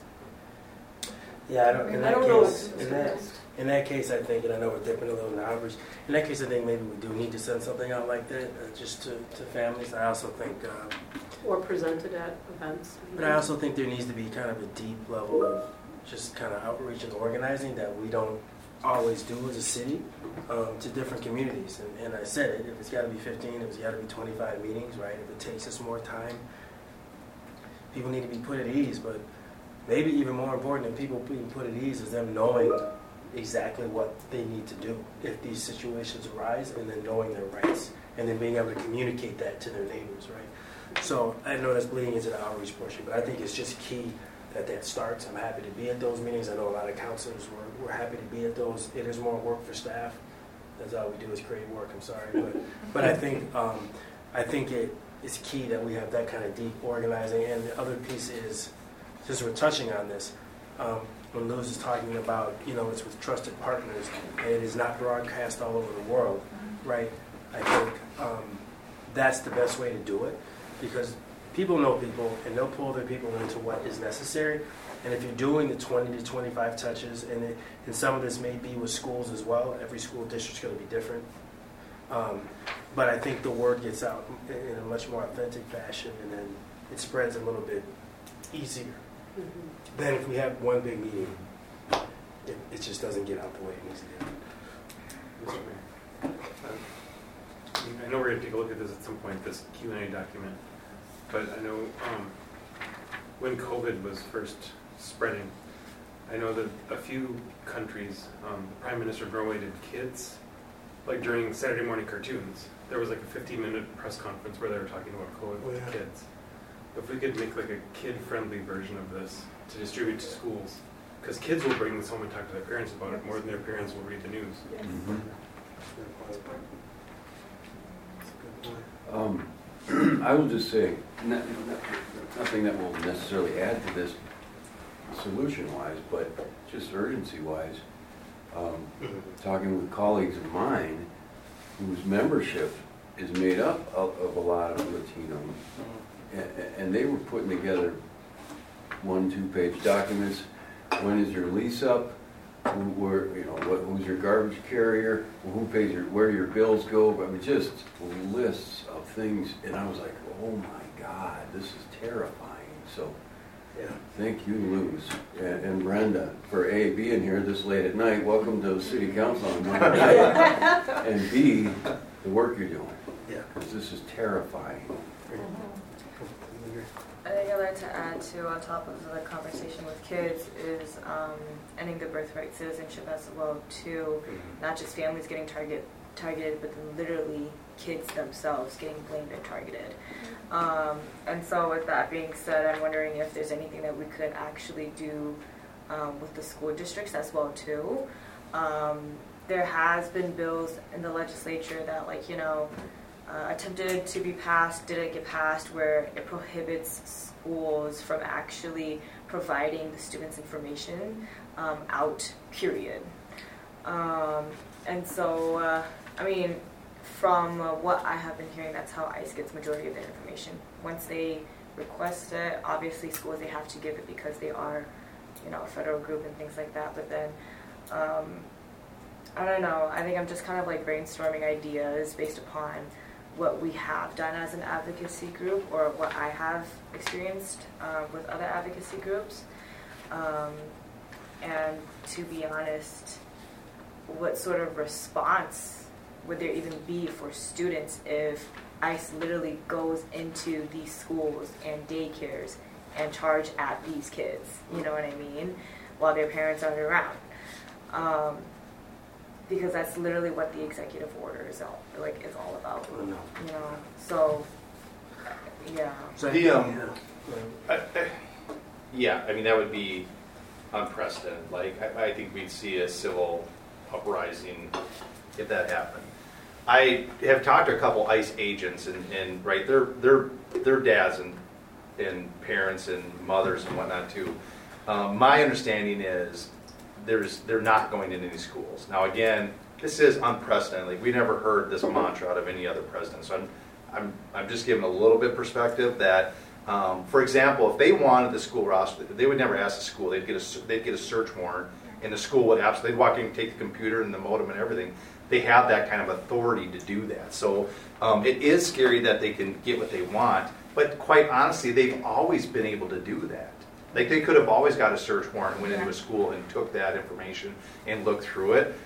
Yeah, I don't know what's in that case, I think, and I know we're dipping a little in the average, in that case, I think maybe we do need to send something out like that, just to families. I also think... or presented at events. But I also think there needs to be kind of a deep level of just kind of outreach and organizing that we don't always do as a city to different communities. And I said it, if it's got to be 15, if it's got to be 25 meetings, right? If it takes us more time, people need to be put at ease. But maybe even more important than people being put at ease is them knowing exactly what they need to do if these situations arise, and then knowing their rights, and then being able to communicate that to their neighbors, right? So I know that's bleeding into the outreach portion, but I think it's just key that starts. I'm happy to be at those meetings. I know a lot of counselors were happy to be at those. It is more work for staff. That's all we do is create work. I'm sorry, but I think it is key that we have that kind of deep organizing. And the other piece is, since we're touching on this, when Luz is talking about, it's with trusted partners and it is not broadcast all over the world, right? I think that's the best way to do it, because people know people and they'll pull their people into what is necessary. And if you're doing the 20 to 25 touches, and some of this may be with schools as well, every school district's going to be different. But I think the word gets out in a much more authentic fashion, and then it spreads a little bit easier. Then if we have one big meeting, it just doesn't get out the way it needs to get. I know we're going to take a look at this at some point, this Q&A document, but I know when COVID was first spreading, I know that a few countries, the Prime Minister of Norway did kids, like during Saturday morning cartoons. There was like a 15-minute press conference where they were talking about COVID with kids. If we could make like a kid-friendly version of this to distribute to schools, because kids will bring this home and talk to their parents about it more than their parents will read the news. I will just say, nothing that will necessarily add to this solution-wise, but just urgency-wise, talking with colleagues of mine whose membership is made up of a lot of Latino, and they were putting together 1-2-page documents. When is your lease up? Who's your garbage carrier? Who pays where do your bills go? I mean, just lists of things, and I was like, oh my God, this is terrifying. So Yeah. Thank you, Luz, and Brenda, for A, being here this late at night. Welcome to City Council on Monday night. And B, the work you're doing. Yeah. Because this is terrifying. I think I'd like to add to, on top of the conversation with kids, is ending the birthright citizenship as well too. Not just families getting targeted, but then literally kids themselves getting blamed and targeted. And so with that being said, I'm wondering if there's anything that we could actually do with the school districts as well too. There has been bills in the legislature that, like, you know, attempted to be passed, didn't get passed, where it prohibits schools from actually providing the students' information out, period. And so, I mean, from what I have been hearing, that's how ICE gets majority of their information. Once they request it, obviously schools, they have to give it because they are, you know, a federal group and things like that. But then, I don't know, I think I'm just kind of like brainstorming ideas based upon what we have done as an advocacy group, or what I have experienced with other advocacy groups. And to be honest, what sort of response would there even be for students if ICE literally goes into these schools and daycares and charge at these kids, you know what I mean, while their parents aren't around? Because that's literally what the executive order is all about, you know. So, yeah. So, yeah, I mean, that would be unprecedented. Like, I think we'd see a civil uprising if that happened. I have talked to a couple ICE agents, and right, they're dads and parents and mothers and whatnot too. My understanding is they're not going into any schools. Now again, this is unprecedented. Like, we never heard this mantra out of any other president. So I'm just giving a little bit of perspective that, for example, if they wanted the school roster, they would never ask the school. They'd get a search warrant, and the school would absolutely, they'd walk in and take the computer and the modem and everything. They have that kind of authority to do that. So it is scary that they can get what they want, but quite honestly, they've always been able to do that. Like, they could have always got a search warrant, went into a school and took that information and looked through it.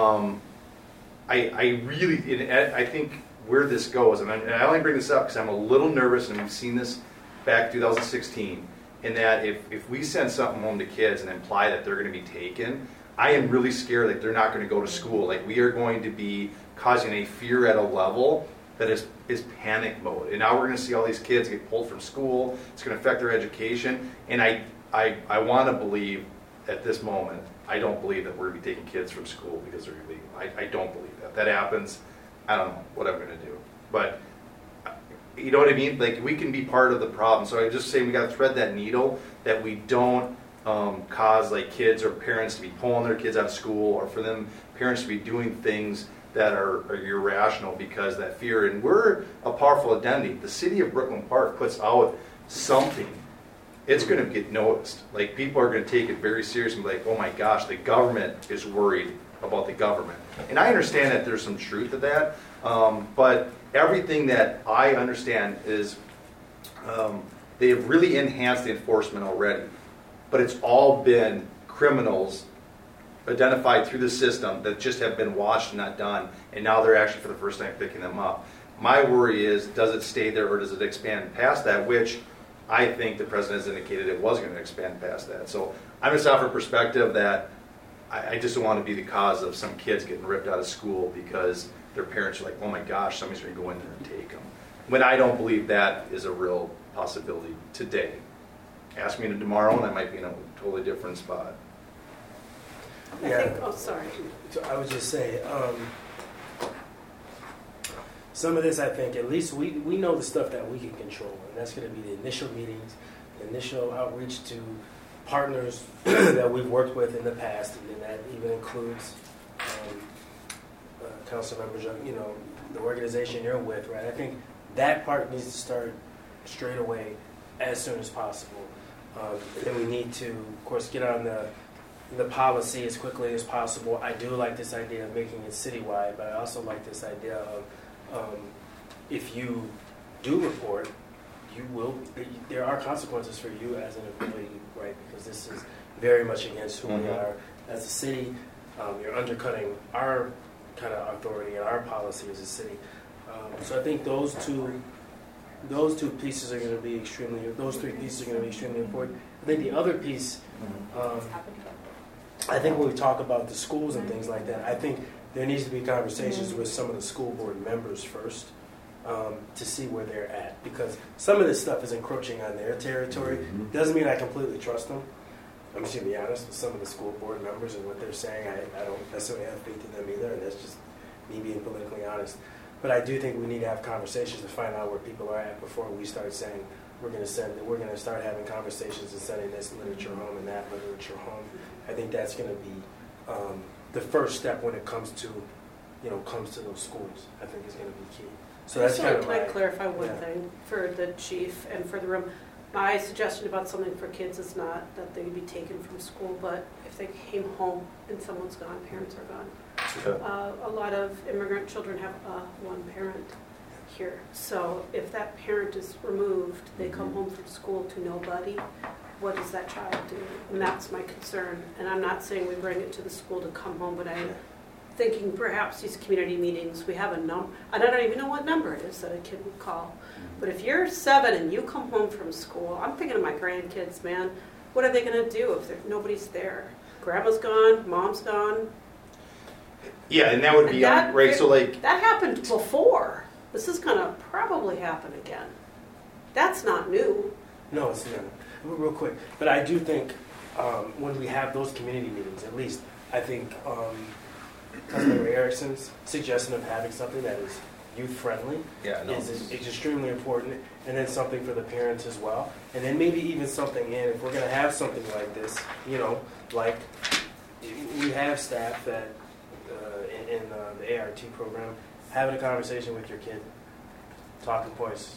I think where this goes, and I only bring this up because I'm a little nervous, and we've seen this back in 2016, in that if we send something home to kids and imply that they're going to be taken, I am really scared that they're not going to go to school. Like, we are going to be causing a fear at a level that is panic mode. And now we're going to see all these kids get pulled from school. It's going to affect their education. And I want to believe at this moment, I don't believe that we're going to be taking kids from school because they're illegal. I don't believe that. If that happens, I don't know what I'm going to do. But you know what I mean? Like, we can be part of the problem. So I just say we got to thread that needle, that we don't cause like kids or parents to be pulling their kids out of school, or for them parents to be doing things that are irrational because that fear. And we're a powerful identity. The city of Brooklyn Park puts out something, it's going to get noticed. Like, people are going to take it very seriously and be like, oh my gosh, the government is worried about the government. And I understand that there's some truth to that, but everything that I understand is they have really enhanced the enforcement already. But it's all been criminals identified through the system that just have been watched and not done, and now they're actually for the first time picking them up. My worry is, does it stay there or does it expand past that, which I think the president has indicated it was going to expand past that. So I'm just offering perspective that I just don't want to be the cause of some kids getting ripped out of school because their parents are like, oh my gosh, somebody's going to go in there and take them. When I don't believe that is a real possibility today. Ask me tomorrow and I might be in a totally different spot. Yeah. Oh, sorry. So I would just say, some of this, I think, at least we know the stuff that we can control, and that's going to be the initial meetings, the initial outreach to partners that we've worked with in the past, and then that even includes council members, you know, the organization you're with, right? I think that part needs to start straight away as soon as possible. Then we need to, of course, get on the policy as quickly as possible. I do like this idea of making it citywide, but I also like this idea of if you do report, there are consequences for you as an employee, right? Because this is very much against who we are as a city. You're undercutting our kind of authority and our policy as a city. So I think those three pieces are going to be extremely important. I think the other piece, I think when we talk about the schools and things like that, I think there needs to be conversations with some of the school board members first to see where they're at, because some of this stuff is encroaching on their territory. Doesn't mean I completely trust them. I'm just going to be honest with some of the school board members and what they're saying. I don't necessarily have faith in them either, and that's just me being politically honest. But I do think we need to have conversations to find out where people are at before we start saying we're going to start having conversations and sending this literature home and that literature home. I think that's going to be the first step when it comes to those schools. I think is going to be key. So that's kind of Can I clarify one thing for the chief and for the room? My suggestion about something for kids is not that they be taken from school, but if they came home and someone's gone, parents are gone. A lot of immigrant children have one parent here. So if that parent is removed, they come home from school to nobody, what does that child do? And that's my concern. And I'm not saying we bring it to the school to come home, but I'm thinking perhaps these community meetings, we have a number, and I don't even know what number it is that a kid would call. But if you're 7 and you come home from school, I'm thinking of my grandkids, man. What are they going to do if nobody's there? Grandma's gone, mom's gone. Yeah, and that would be right. So like that happened before. This is going to probably happen again. That's not new. No, it's not. Real quick, but I do think when we have those community meetings, at least I think Councilmember Erickson's suggestion of having something that is youth-friendly is extremely important, and then something for the parents as well. And then maybe even something if we're going to have something like this, like we have staff that in the ART program, having a conversation with your kid, talking points,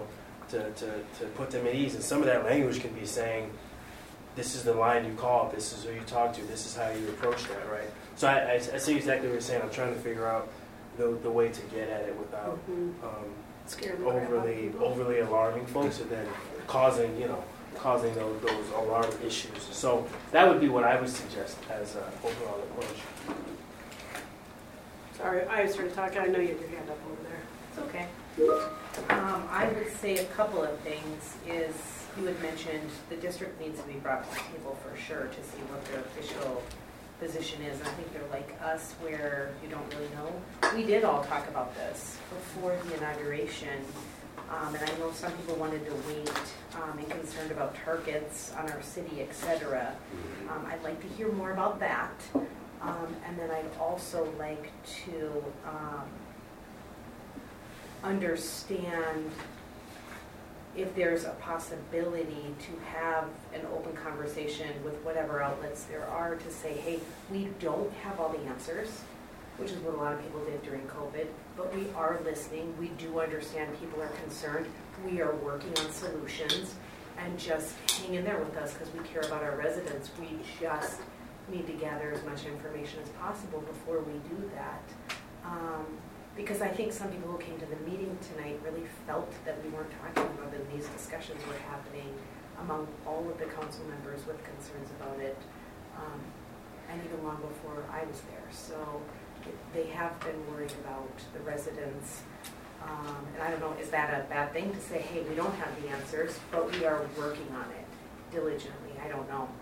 to put them at ease. And some of that language can be saying, this is the line you call, this is who you talk to, this is how you approach that, right? So I see exactly what you're saying. I'm trying to figure out the way to get at it without overly alarming folks and then causing those alarm issues. So that would be what I would suggest as an overall approach. Sorry, I started talking. I know you had your hand up over there. It's okay. I would say a couple of things is you had mentioned the district needs to be brought to the table for sure to see what their official position is. And I think they're like us where you don't really know. We did all talk about this before the inauguration. And I know some people wanted to wait and concerned about targets on our city, etc. I'd like to hear more about that. And then I'd also like to understand if there's a possibility to have an open conversation with whatever outlets there are to say, hey, we don't have all the answers, which is what a lot of people did during COVID, but we are listening. We do understand people are concerned. We are working on solutions, and just hang in there with us because we care about our residents. We just need to gather as much information as possible before we do that. Because I think some people who came to the meeting tonight really felt that we weren't talking about it. These discussions were happening among all of the council members with concerns about it, and even long before I was there. So they have been worried about the residents. And I don't know, is that a bad thing to say, hey, we don't have the answers, but we are working on it diligently? I don't know.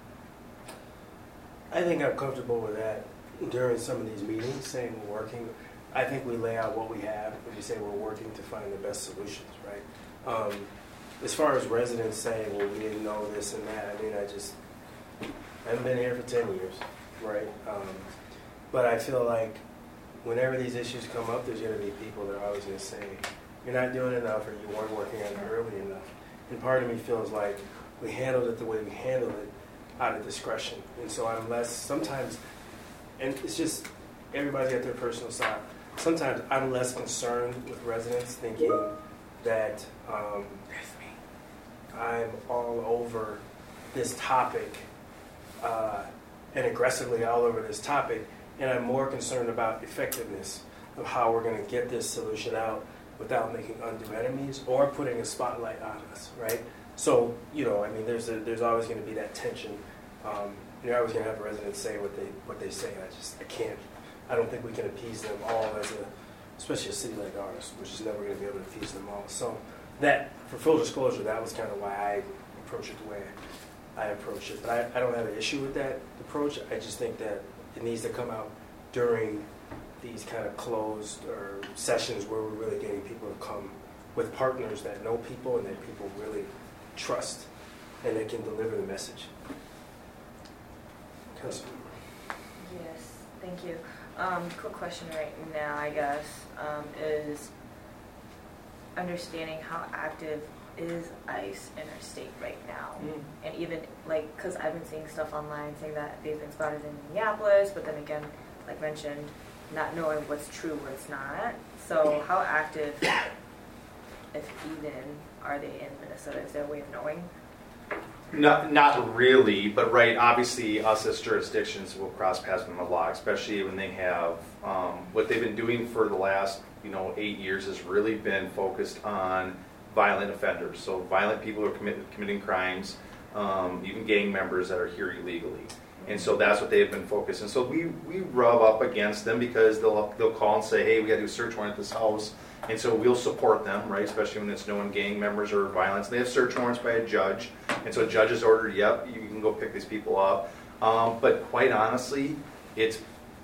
I think I'm comfortable with that during some of these meetings, saying we're working. I think we lay out what we have, and we say we're working to find the best solutions, right? As far as residents saying, well, we didn't know this and that, I mean, I haven't been here for 10 years, right? But I feel like whenever these issues come up, there's going to be people that are always going to say, you're not doing enough or you weren't working on it early enough. And part of me feels like we handled it the way we handled it out of discretion. And so I'm less, sometimes, and it's just, everybody's got their personal side. Sometimes I'm less concerned with residents thinking that I'm all over this topic and aggressively all over this topic, and I'm more concerned about effectiveness of how we're going to get this solution out without making undue enemies or putting a spotlight on us, right? So, you know, I mean, there's always going to be that tension. You're always going to have residents say what they say. I don't think we can appease them all especially a city like ours, which is never going to be able to appease them all. So that, for full disclosure, that was kind of why I approach it the way I approach it. But I don't have an issue with that approach. I just think that it needs to come out during these kind of closed or sessions where we're really getting people to come with partners that know people and that people really trust and that can deliver the message. Yes, thank you. Quick question right now, I guess, is understanding how active is ICE in our state right now? And even, like, because I've been seeing stuff online saying that they've been spotted in Minneapolis, but then again, like mentioned, not knowing what's true, what's not. So how active, if even, are they in Minnesota? Is there a way of knowing? Not really, but right, obviously us as jurisdictions will cross paths with them a lot, especially when they have, what they've been doing for the last 8 years has really been focused on violent offenders. So violent people who are committing crimes, even gang members that are here illegally. And so that's what they've been focused. And so we rub up against them because they'll call and say, hey, we got to do a search warrant at this house. And so we'll support them, right, especially when it's known gang members or violence. And they have search warrants by a judge. And so a judge has ordered, yep, you can go pick these people up. But quite honestly, it's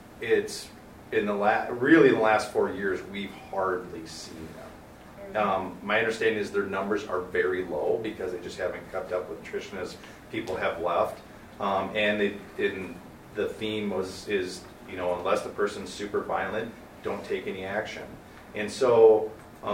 in the last 4 years, we've hardly seen them. My understanding is their numbers are very low because they just haven't kept up with attrition as people have left. And the theme is unless the person's super violent, don't take any action. And so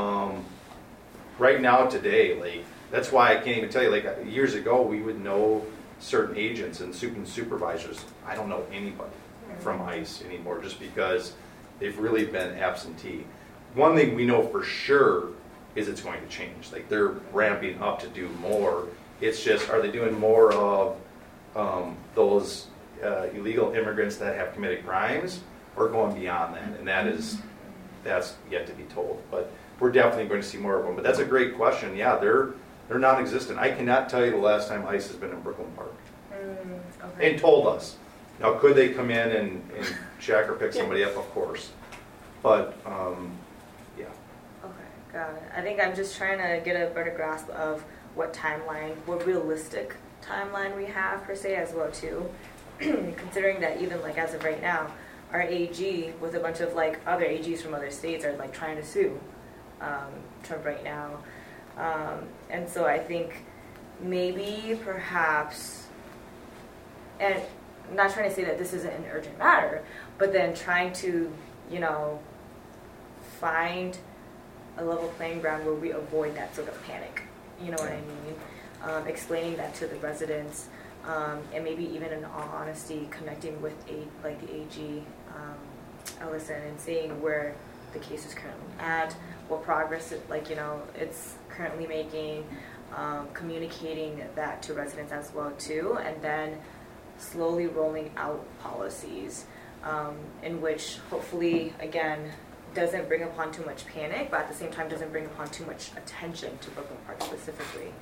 right now today, that's why I can't even tell you, years ago we would know certain agents and supervisors. I don't know anybody from ICE anymore just because they've really been absentee. One thing we know for sure is it's going to change. They're ramping up to do more. It's just, are they doing more of those illegal immigrants that have committed crimes or going beyond that? And that's yet to be told. But we're definitely going to see more of them. But that's a great question. Yeah, they're non-existent. I cannot tell you the last time ICE has been in Brooklyn Park. Okay. And told us. Now, could they come in and check or pick somebody up? Of course. But, yeah. Okay, got it. I think I'm just trying to get a better grasp of what realistic timeline we have, per se, as well, too. Considering that even, as of right now, our AG, with a bunch of, other AGs from other states are, trying to sue Trump right now. And so I think maybe, perhaps, and I'm not trying to say that this isn't an urgent matter, but then trying to, find a level playing ground where we avoid that sort of panic. You know what I mean? Explaining that to the residents, and maybe even in all honesty, connecting with the AG, Ellison, and seeing where the case is currently at, what progress it's currently making, communicating that to residents as well too, and then slowly rolling out policies in which hopefully, again, doesn't bring upon too much panic, but at the same time doesn't bring upon too much attention to Brooklyn Park specifically.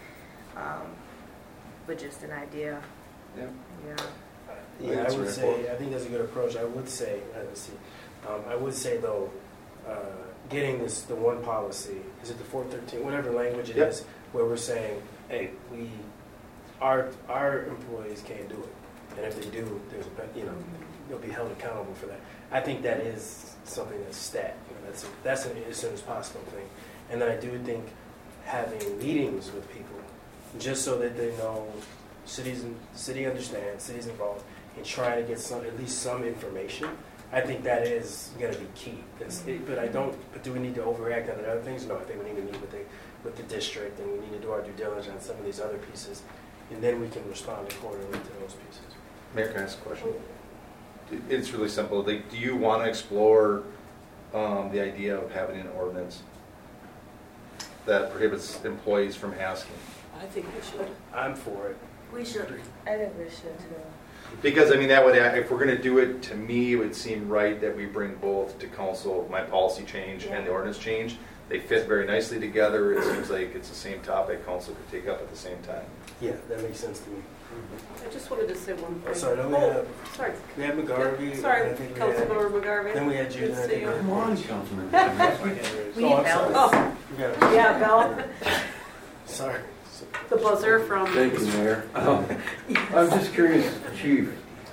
But just an idea. Yeah, I would say, I think that's a good approach. I would say, though, getting the one policy, is it the 413, whatever language it is, where we're saying, hey, our employees can't do it, and if they do, they'll be held accountable for that. I think that is something that's stat. That's an as soon as possible thing. And then I do think having meetings with people, just so that they know city understands, city's involved, and trying to get at least some information. I think that is going to be key. But do we need to overreact on the other things? No, I think we need to meet with the district, and we need to do our due diligence on some of these other pieces, and then we can respond accordingly to those pieces. Mayor, can I ask a question? It's really simple. Do you want to explore the idea of having an ordinance that prohibits employees from asking? I think we should. I'm for it. We should. I think we should too. Because that would, if we're going to do it, to me, it would seem right that we bring both to council, my policy change and the ordinance change. They fit very nicely together. It seems like it's the same topic council could take up at the same time. Yeah, that makes sense to me. I just wanted to say one thing. Sorry, then sorry. we had McGarvey. Sorry, I think we Councilmember had- McGarvey. Then we had you. Good Then I to think see you. Come on, Councilman. We need bells. Oh, we got yeah, Bell, Sorry. the buzzer from. Thank you, Mayor. I'm just curious, Chief,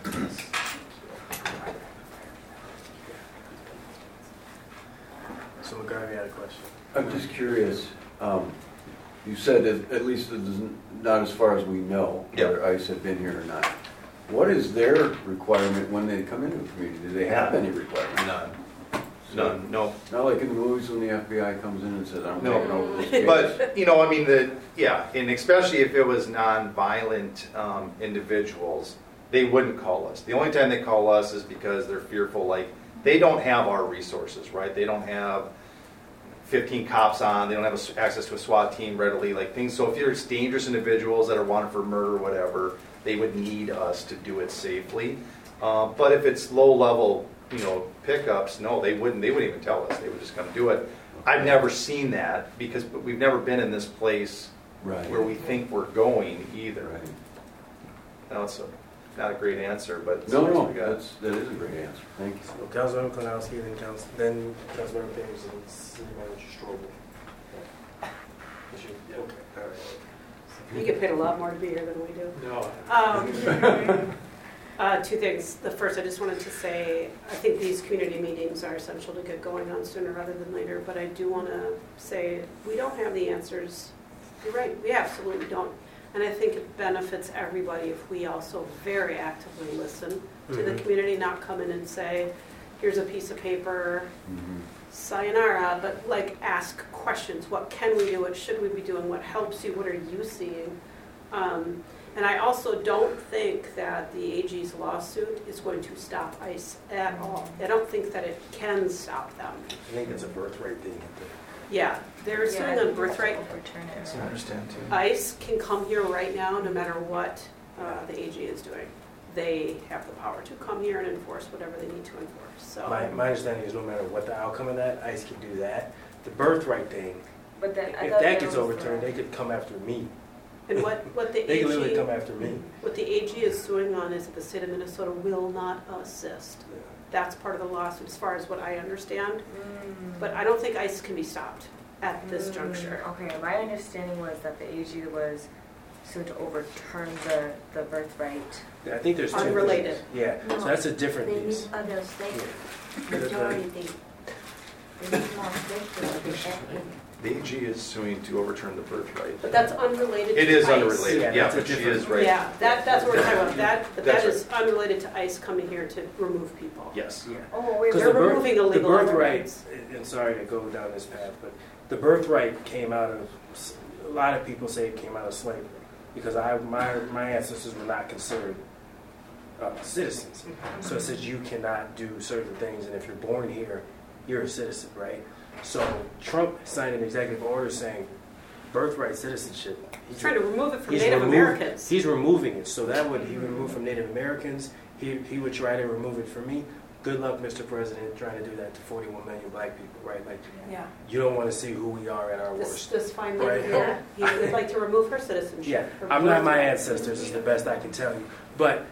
So McGarvey had a question. I'm just curious, you said that at least it is not as far as we know, whether ICE have been here or not. What is their requirement when they come into a community? Do they have any requirement? None. None, no. Not like in the movies when the FBI comes in and says, I'm No. taking over this case. But, you know, I mean, and especially if it was non-violent individuals, they wouldn't call us. The only time they call us is because they're fearful, like, they don't have our resources, right? They don't have 15 cops on, they don't have access to a SWAT team readily, like things. So if there's dangerous individuals that are wanted for murder or whatever, they would need us to do it safely. But if it's low-level, pickups, no, they wouldn't even tell us. They would just come do it. I've never seen that because we've never been in this place where we think we're going either. Right. No, it's not a great answer, but No, that is a great answer. Thank you. So Councilmember Klanowski, then Councilmember Page, and City Manager Strobel. Okay, all right. You get paid a lot more to be here than we do. No. Two things. The first, I just wanted to say, I think these community meetings are essential to get going on sooner rather than later, but I do want to say we don't have the answers. You're right, we absolutely don't. And I think it benefits everybody if we also very actively listen to the community, not come in and say, here's a piece of paper, sayonara, but like ask questions. What can we do? What should we be doing? What helps you? What are you seeing? And I also don't think that the AG's lawsuit is going to stop ICE at all. I don't think that it can stop them. I think it's a birthright thing. Yeah, they're suing on birthright. I understand too. ICE can come here right now, no matter what the AG is doing. They have the power to come here and enforce whatever they need to enforce. So My understanding is no matter what the outcome of that, ICE can do that. The birthright thing, But then, if that gets overturned, they could come after me. and what the They can literally AG come after me. what the AG is suing on is that the state of Minnesota will not assist. That's part of the lawsuit, as far as what I understand. But I don't think ICE can be stopped at this juncture. Okay, my understanding was that the AG was soon to overturn the birthright. I think there's two. Unrelated. things. Yeah, No, so that's a different They piece. need other states. Yeah. Majority, they need more states to be active. The AG is suing to overturn the birthright. But that's unrelated It to is ICE. unrelated, Yeah, yeah, that's a but she different- is right. Yeah, that's what we're talking about. But That's that is unrelated to ICE coming here to remove people. Yes. Yeah. Oh, wait, 'Cause they're the birth- removing the illegal birthright, immigrants. and sorry to go down this path, but the birthright came out of, a lot of people say it came out of slavery, because my ancestors were not considered citizens. So it says you cannot do certain things, and if you're born here, you're a citizen, right? So Trump signed an executive order saying birthright citizenship. He's trying to remove it from He's Native removed- Americans. He's removing it, so that would he would remove from Native Americans. He would try to remove it from me. Good luck, Mr. President, trying to do that to 41 million black people, right? Like, Yeah. you don't want to see who we are at our worst. This fine Right. lady here, he would like to remove her citizenship. Yeah, her I'm not my birthright. ancestors, is the best I can tell you. But,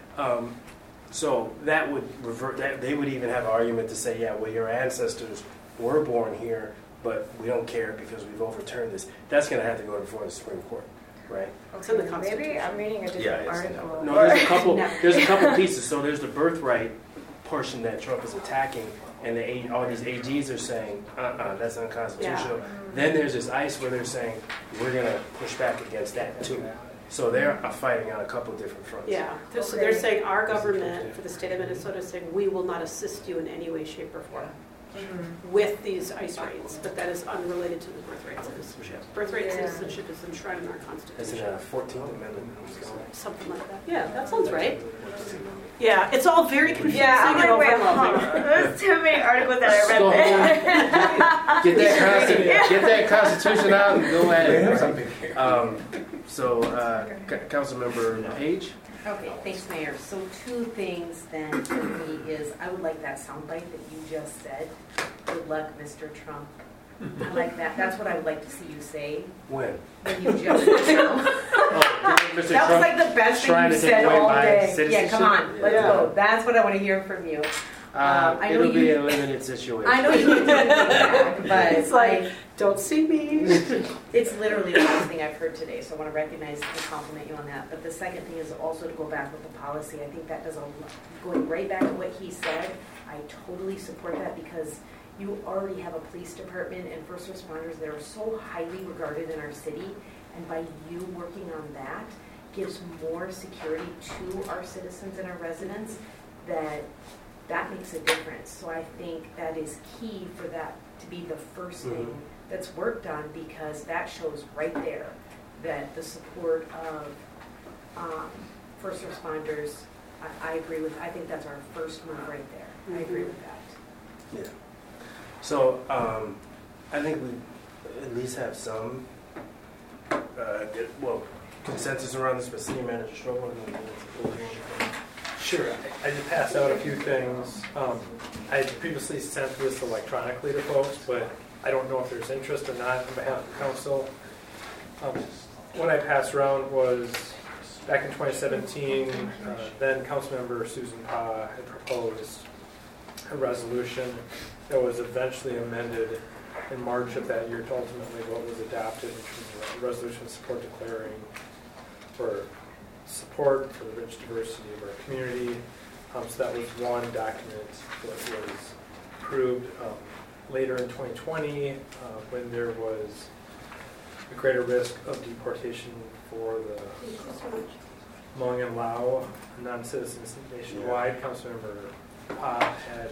so that would revert, that they would even have an argument to say, yeah, well, your ancestors were born here, but we don't care because we've overturned this. That's going to have to go before the Supreme Court, right? It's in the Maybe Constitution. I'm reading a different Yeah, it's- article. No, there's a couple. No. There's a couple pieces. So there's the birthright portion that Trump is attacking, and all these AGs are saying, that's unconstitutional. Yeah. Then there's this ICE where they're saying we're going to push back against that too. So they're fighting on a couple different fronts. Yeah, so they're saying our government for the state of Minnesota is saying we will not assist you in any way, shape, or form with these ICE raids, but that is unrelated to the birthright citizenship. Birthright citizenship is enshrined in our It's Constitution. in the 14th Amendment. Something like that. Yeah, that sounds right. Yeah, it's all very confusing Yeah, I'm and like, wait, overwhelming. There's too many articles that I Go read there. Get that Constitution out and go at it. So, Councilmember Page? Okay, thanks, Mayor. So two things then for me is, I would like that soundbite that you just said. Good luck, Mr. Trump. I like that. That's what I would like to see you say When? when you just sit down. Mr. That was like the best thing you said all day. Yeah, come on, let's go. That's what I want to hear from you. I know It'll be a limited situation. I know you can do that, but It's like, don't see me. it's literally the best thing I've heard today, so I want to recognize and compliment you on that. But the second thing is also to go back with the policy. I think that does going right back to what he said. I totally support that because you already have a police department and first responders that are so highly regarded in our city, and by you working on that gives more security to our citizens and our residents that makes a difference. So I think that is key for that to be the first thing that's worked on, because that shows right there that the support of first responders, I agree with. I think that's our first move right there. I agree with that. Yeah. So I think we at least have some consensus around this, but City Manager Strobel. Sure. I just passed out a few things. I had previously sent this electronically to folks, but I don't know if there's interest or not on behalf of the council. What I passed around was back in 2017, then Councilmember Susan Pa had proposed a resolution that was eventually amended in March of that year to ultimately what was adopted in terms of a resolution of support declaring for support for the rich diversity of our community. So that was one document that was approved later in 2020 when there was a greater risk of deportation for the Hmong and Lao non-citizens nationwide. Councilmember Pa had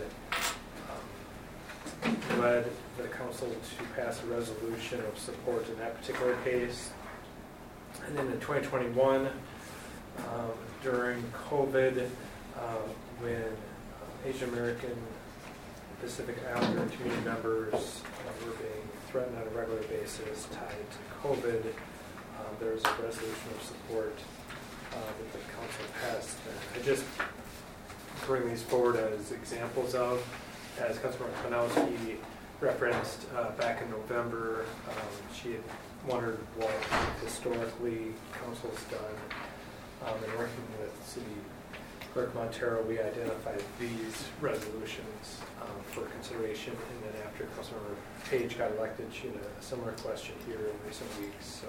led the council to pass a resolution of support in that particular case. And then in 2021, during COVID, when Asian American Pacific Islander community members were being threatened on a regular basis tied to COVID, there was a resolution of support that the council passed. I just bring these forward as examples of, as Councilmember Kwiatkowski referenced back in November, she had wondered what historically council's done. In working with City Clerk Montero, we identified these resolutions for consideration, and then after Councilmember Page got elected, she had a similar question here in recent weeks.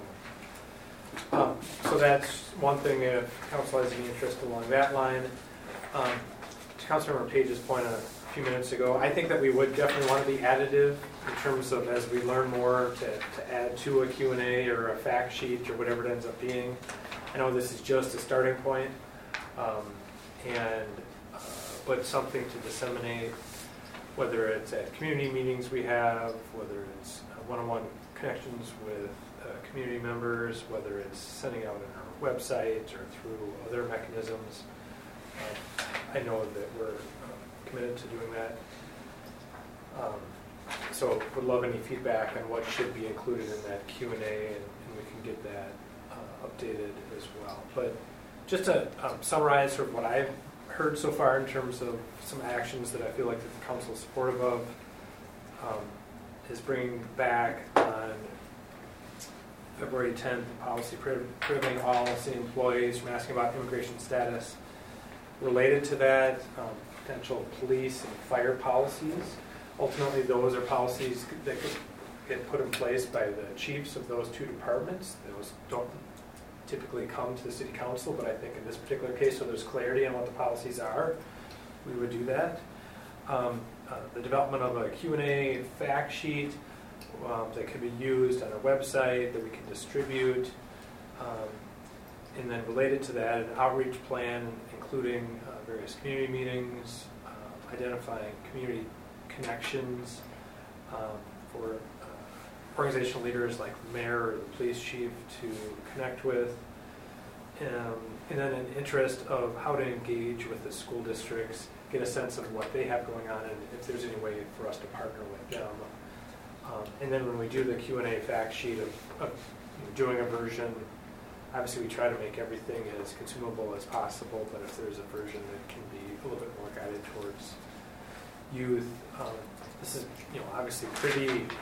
So that's one thing if council has any interest along that line. To Councilmember Page's point a few minutes ago, I think that we would definitely want to be additive in terms of as we learn more to add to a Q&A or a fact sheet or whatever it ends up being. I know this is just a starting point, but something to disseminate, whether it's at community meetings we have, whether it's one-on-one connections with community members, whether it's sending out on our website or through other mechanisms. I know that we're committed to doing that. So would love any feedback on what should be included in that Q&A, and we can get that updated as well. But just to summarize sort of what I've heard so far in terms of some actions that I feel like that the council is supportive of, is bringing back on February 10th the policy prohibiting all city employees from asking about immigration status. Related to that, potential police and fire policies. Ultimately, those are policies that could get put in place by the chiefs of those two departments. Those don't typically come to the city council, but I think in this particular case, so there's clarity on what the policies are, we would do that. The development of a Q&A fact sheet that could be used on our website that we can distribute. And then related to that, an outreach plan including various community meetings, identifying community connections for organizational leaders like the mayor or the police chief to connect with, and then an interest of how to engage with the school districts, get a sense of what they have going on and if there's any way for us to partner with them. And then when we do the Q&A fact sheet of doing a version, obviously we try to make everything as consumable as possible, but if there's a version that can be a little bit more guided towards youth, this is obviously pretty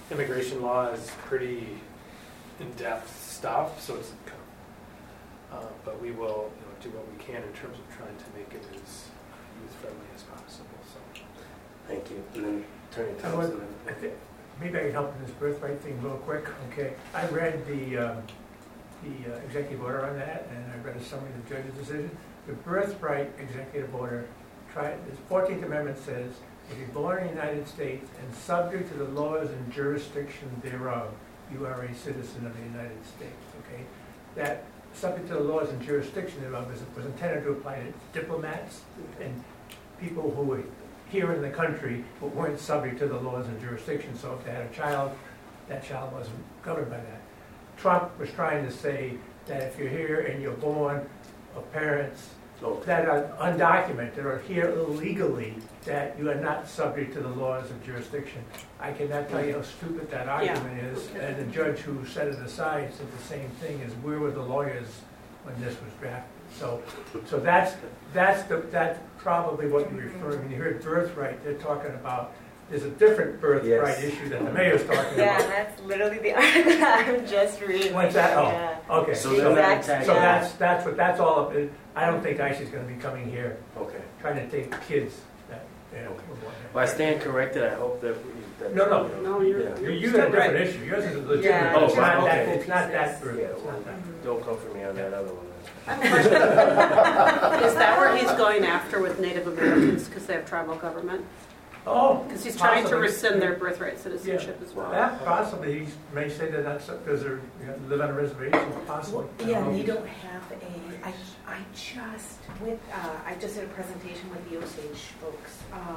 immigration law is pretty in-depth stuff, so it's kind of, but we will do what we can in terms of trying to make it as youth-friendly as possible. So, Thank you. And then Attorney You know what? Thompson. I think maybe I can help in this birthright thing real quick. Okay, I read the executive order on that, and I read a summary of the judge's decision. The birthright executive order, the 14th Amendment says, if you're born in the United States and subject to the laws and jurisdiction thereof, you are a citizen of the United States. Okay, that subject to the laws and jurisdiction thereof was intended to apply to diplomats and people who were here in the country but weren't subject to the laws and jurisdiction. So if they had a child, that child wasn't covered by that. Trump was trying to say that if you're here and you're born of parents that are undocumented or here illegally, that you are not subject to the laws of jurisdiction. I cannot tell you how stupid that argument is, and the judge who set it aside said the same thing, is where were the lawyers when this was drafted? So that's probably what you're referring. When you heard birthright, they're talking about, there's a different birthright issue that the mayor's talking about. Yeah, that's literally the article I'm just reading. What's that? Oh, Yeah. okay. So Exactly. So that's what that's all of it. I don't think ICE is going to be coming here Okay. trying to take kids. That, Well, I stand corrected. I hope that No. No, you're. Yeah. You got a different issue. Yours is a legitimate. Yeah. Oh, It's not fine, that. okay. It's not that. Yeah, It's not that. Don't come for me on that other one. Is that where he's going after with Native Americans because they have tribal government? Oh, Because he's trying to possibly. rescind their birthright citizenship as well. That possibly, he may say that that's because they live on a reservation, possibly. Yeah, they don't have I just did a presentation with the Osage folks.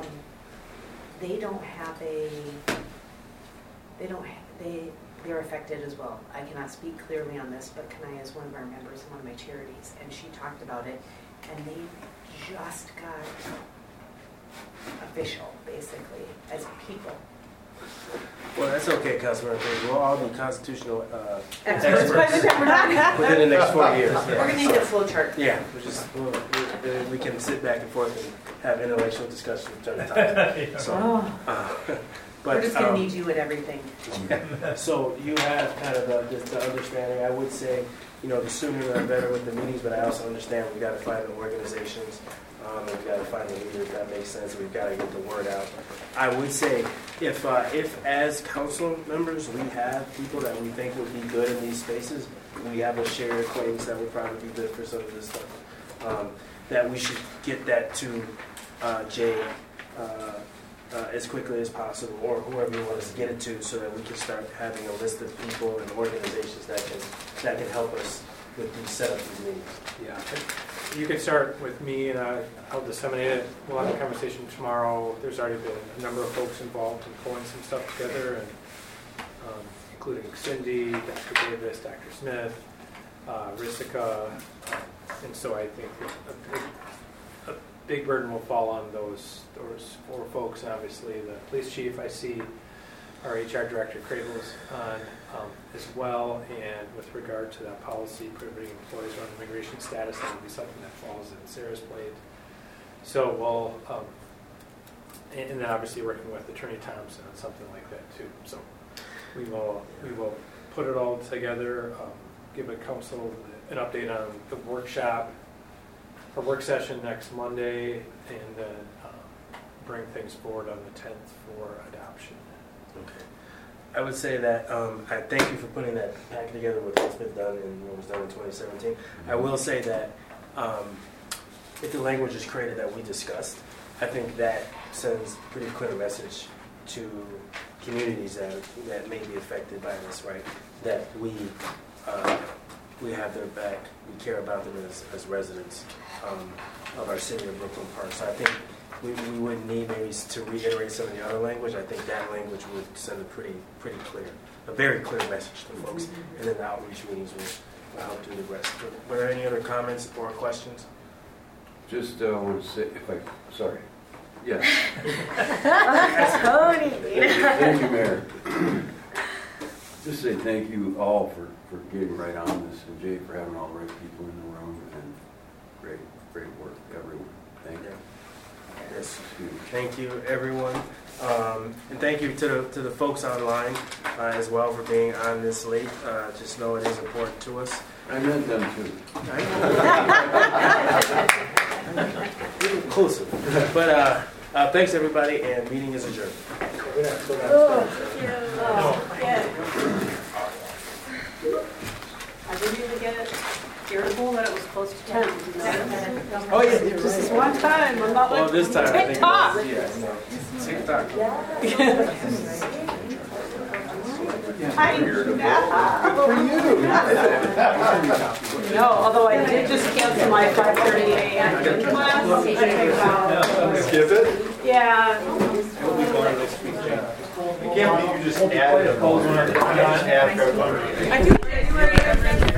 They're affected as well. I cannot speak clearly on this, but Kanaya is one of our members in one of my charities, and she talked about it, and they just got official, basically, as people. Well, that's okay, Councilman. We'll all be constitutional Experts by the time we're done. within the next 4 years. We're going to need a flow chart. Yeah, we can sit back and forth and have intellectual discussions with Attorney Thompson. So, but, We're just going to need you at everything. So you have kind of the understanding. I would say, the sooner the better with the meetings, but I also understand we've got to find the organizations. We've got to find the leaders. That makes sense. We've got to get the word out. I would say if as council members we have people that we think would be good in these spaces, we have a shared acquaintance that would probably be good for some of this stuff, that we should get that to Jay as quickly as possible, or whoever you want us to get it to, so that we can start having a list of people and organizations that can help us with these set up these meetings. Yeah. You can start with me, and I'll disseminate it. We'll have a conversation tomorrow. There's already been a number of folks involved in pulling some stuff together, and including Cindy, Dr. Davis, Dr. Smith, Risica, and so I think a big burden will fall on those 4 folks, and obviously the police chief. I see our HR director Cradles on as well, and with regard to that policy prohibiting employees on immigration status, that would be something that falls in Sarah's plate. So we'll, and then obviously working with Attorney Thompson on something like that too. So we will put it all together, give a council an update on the workshop, our work session next Monday, and then bring things forward on the 10th for adoption. Okay. I would say that I thank you for putting that packet together with what's been done and what was done in 2017. I will say that if the language is created that we discussed, I think that sends a pretty clear message to communities that may be affected by this, right? That we have their back, we care about them as residents of our city of Brooklyn Park. So I think we wouldn't need maybe to reiterate some of the other language. I think that language would send a very clear message to folks. And then the outreach meetings will help do the rest. Were there any other comments or questions? Just want to say, sorry. Yes. Thank you, Mayor. Just say thank you all for getting right on this, and Jay for having all the right people in the room, and great work, everyone. Thank you. Yes. Thank you, everyone. And thank you to the folks online as well for being on this late. Just know it is important to us. I meant them too. Inclusive. But thanks everybody, and meeting is adjourned. I didn't even get it irritable that it was close to 10. Oh yeah, This is one time. I'm not well, like this time I think it TikTok. was, yeah, no, TikTok. I no, although I did just cancel my 5:30 a.m. class. Skip it? Yeah. We'll be going next week. I can't believe you just added a I do January.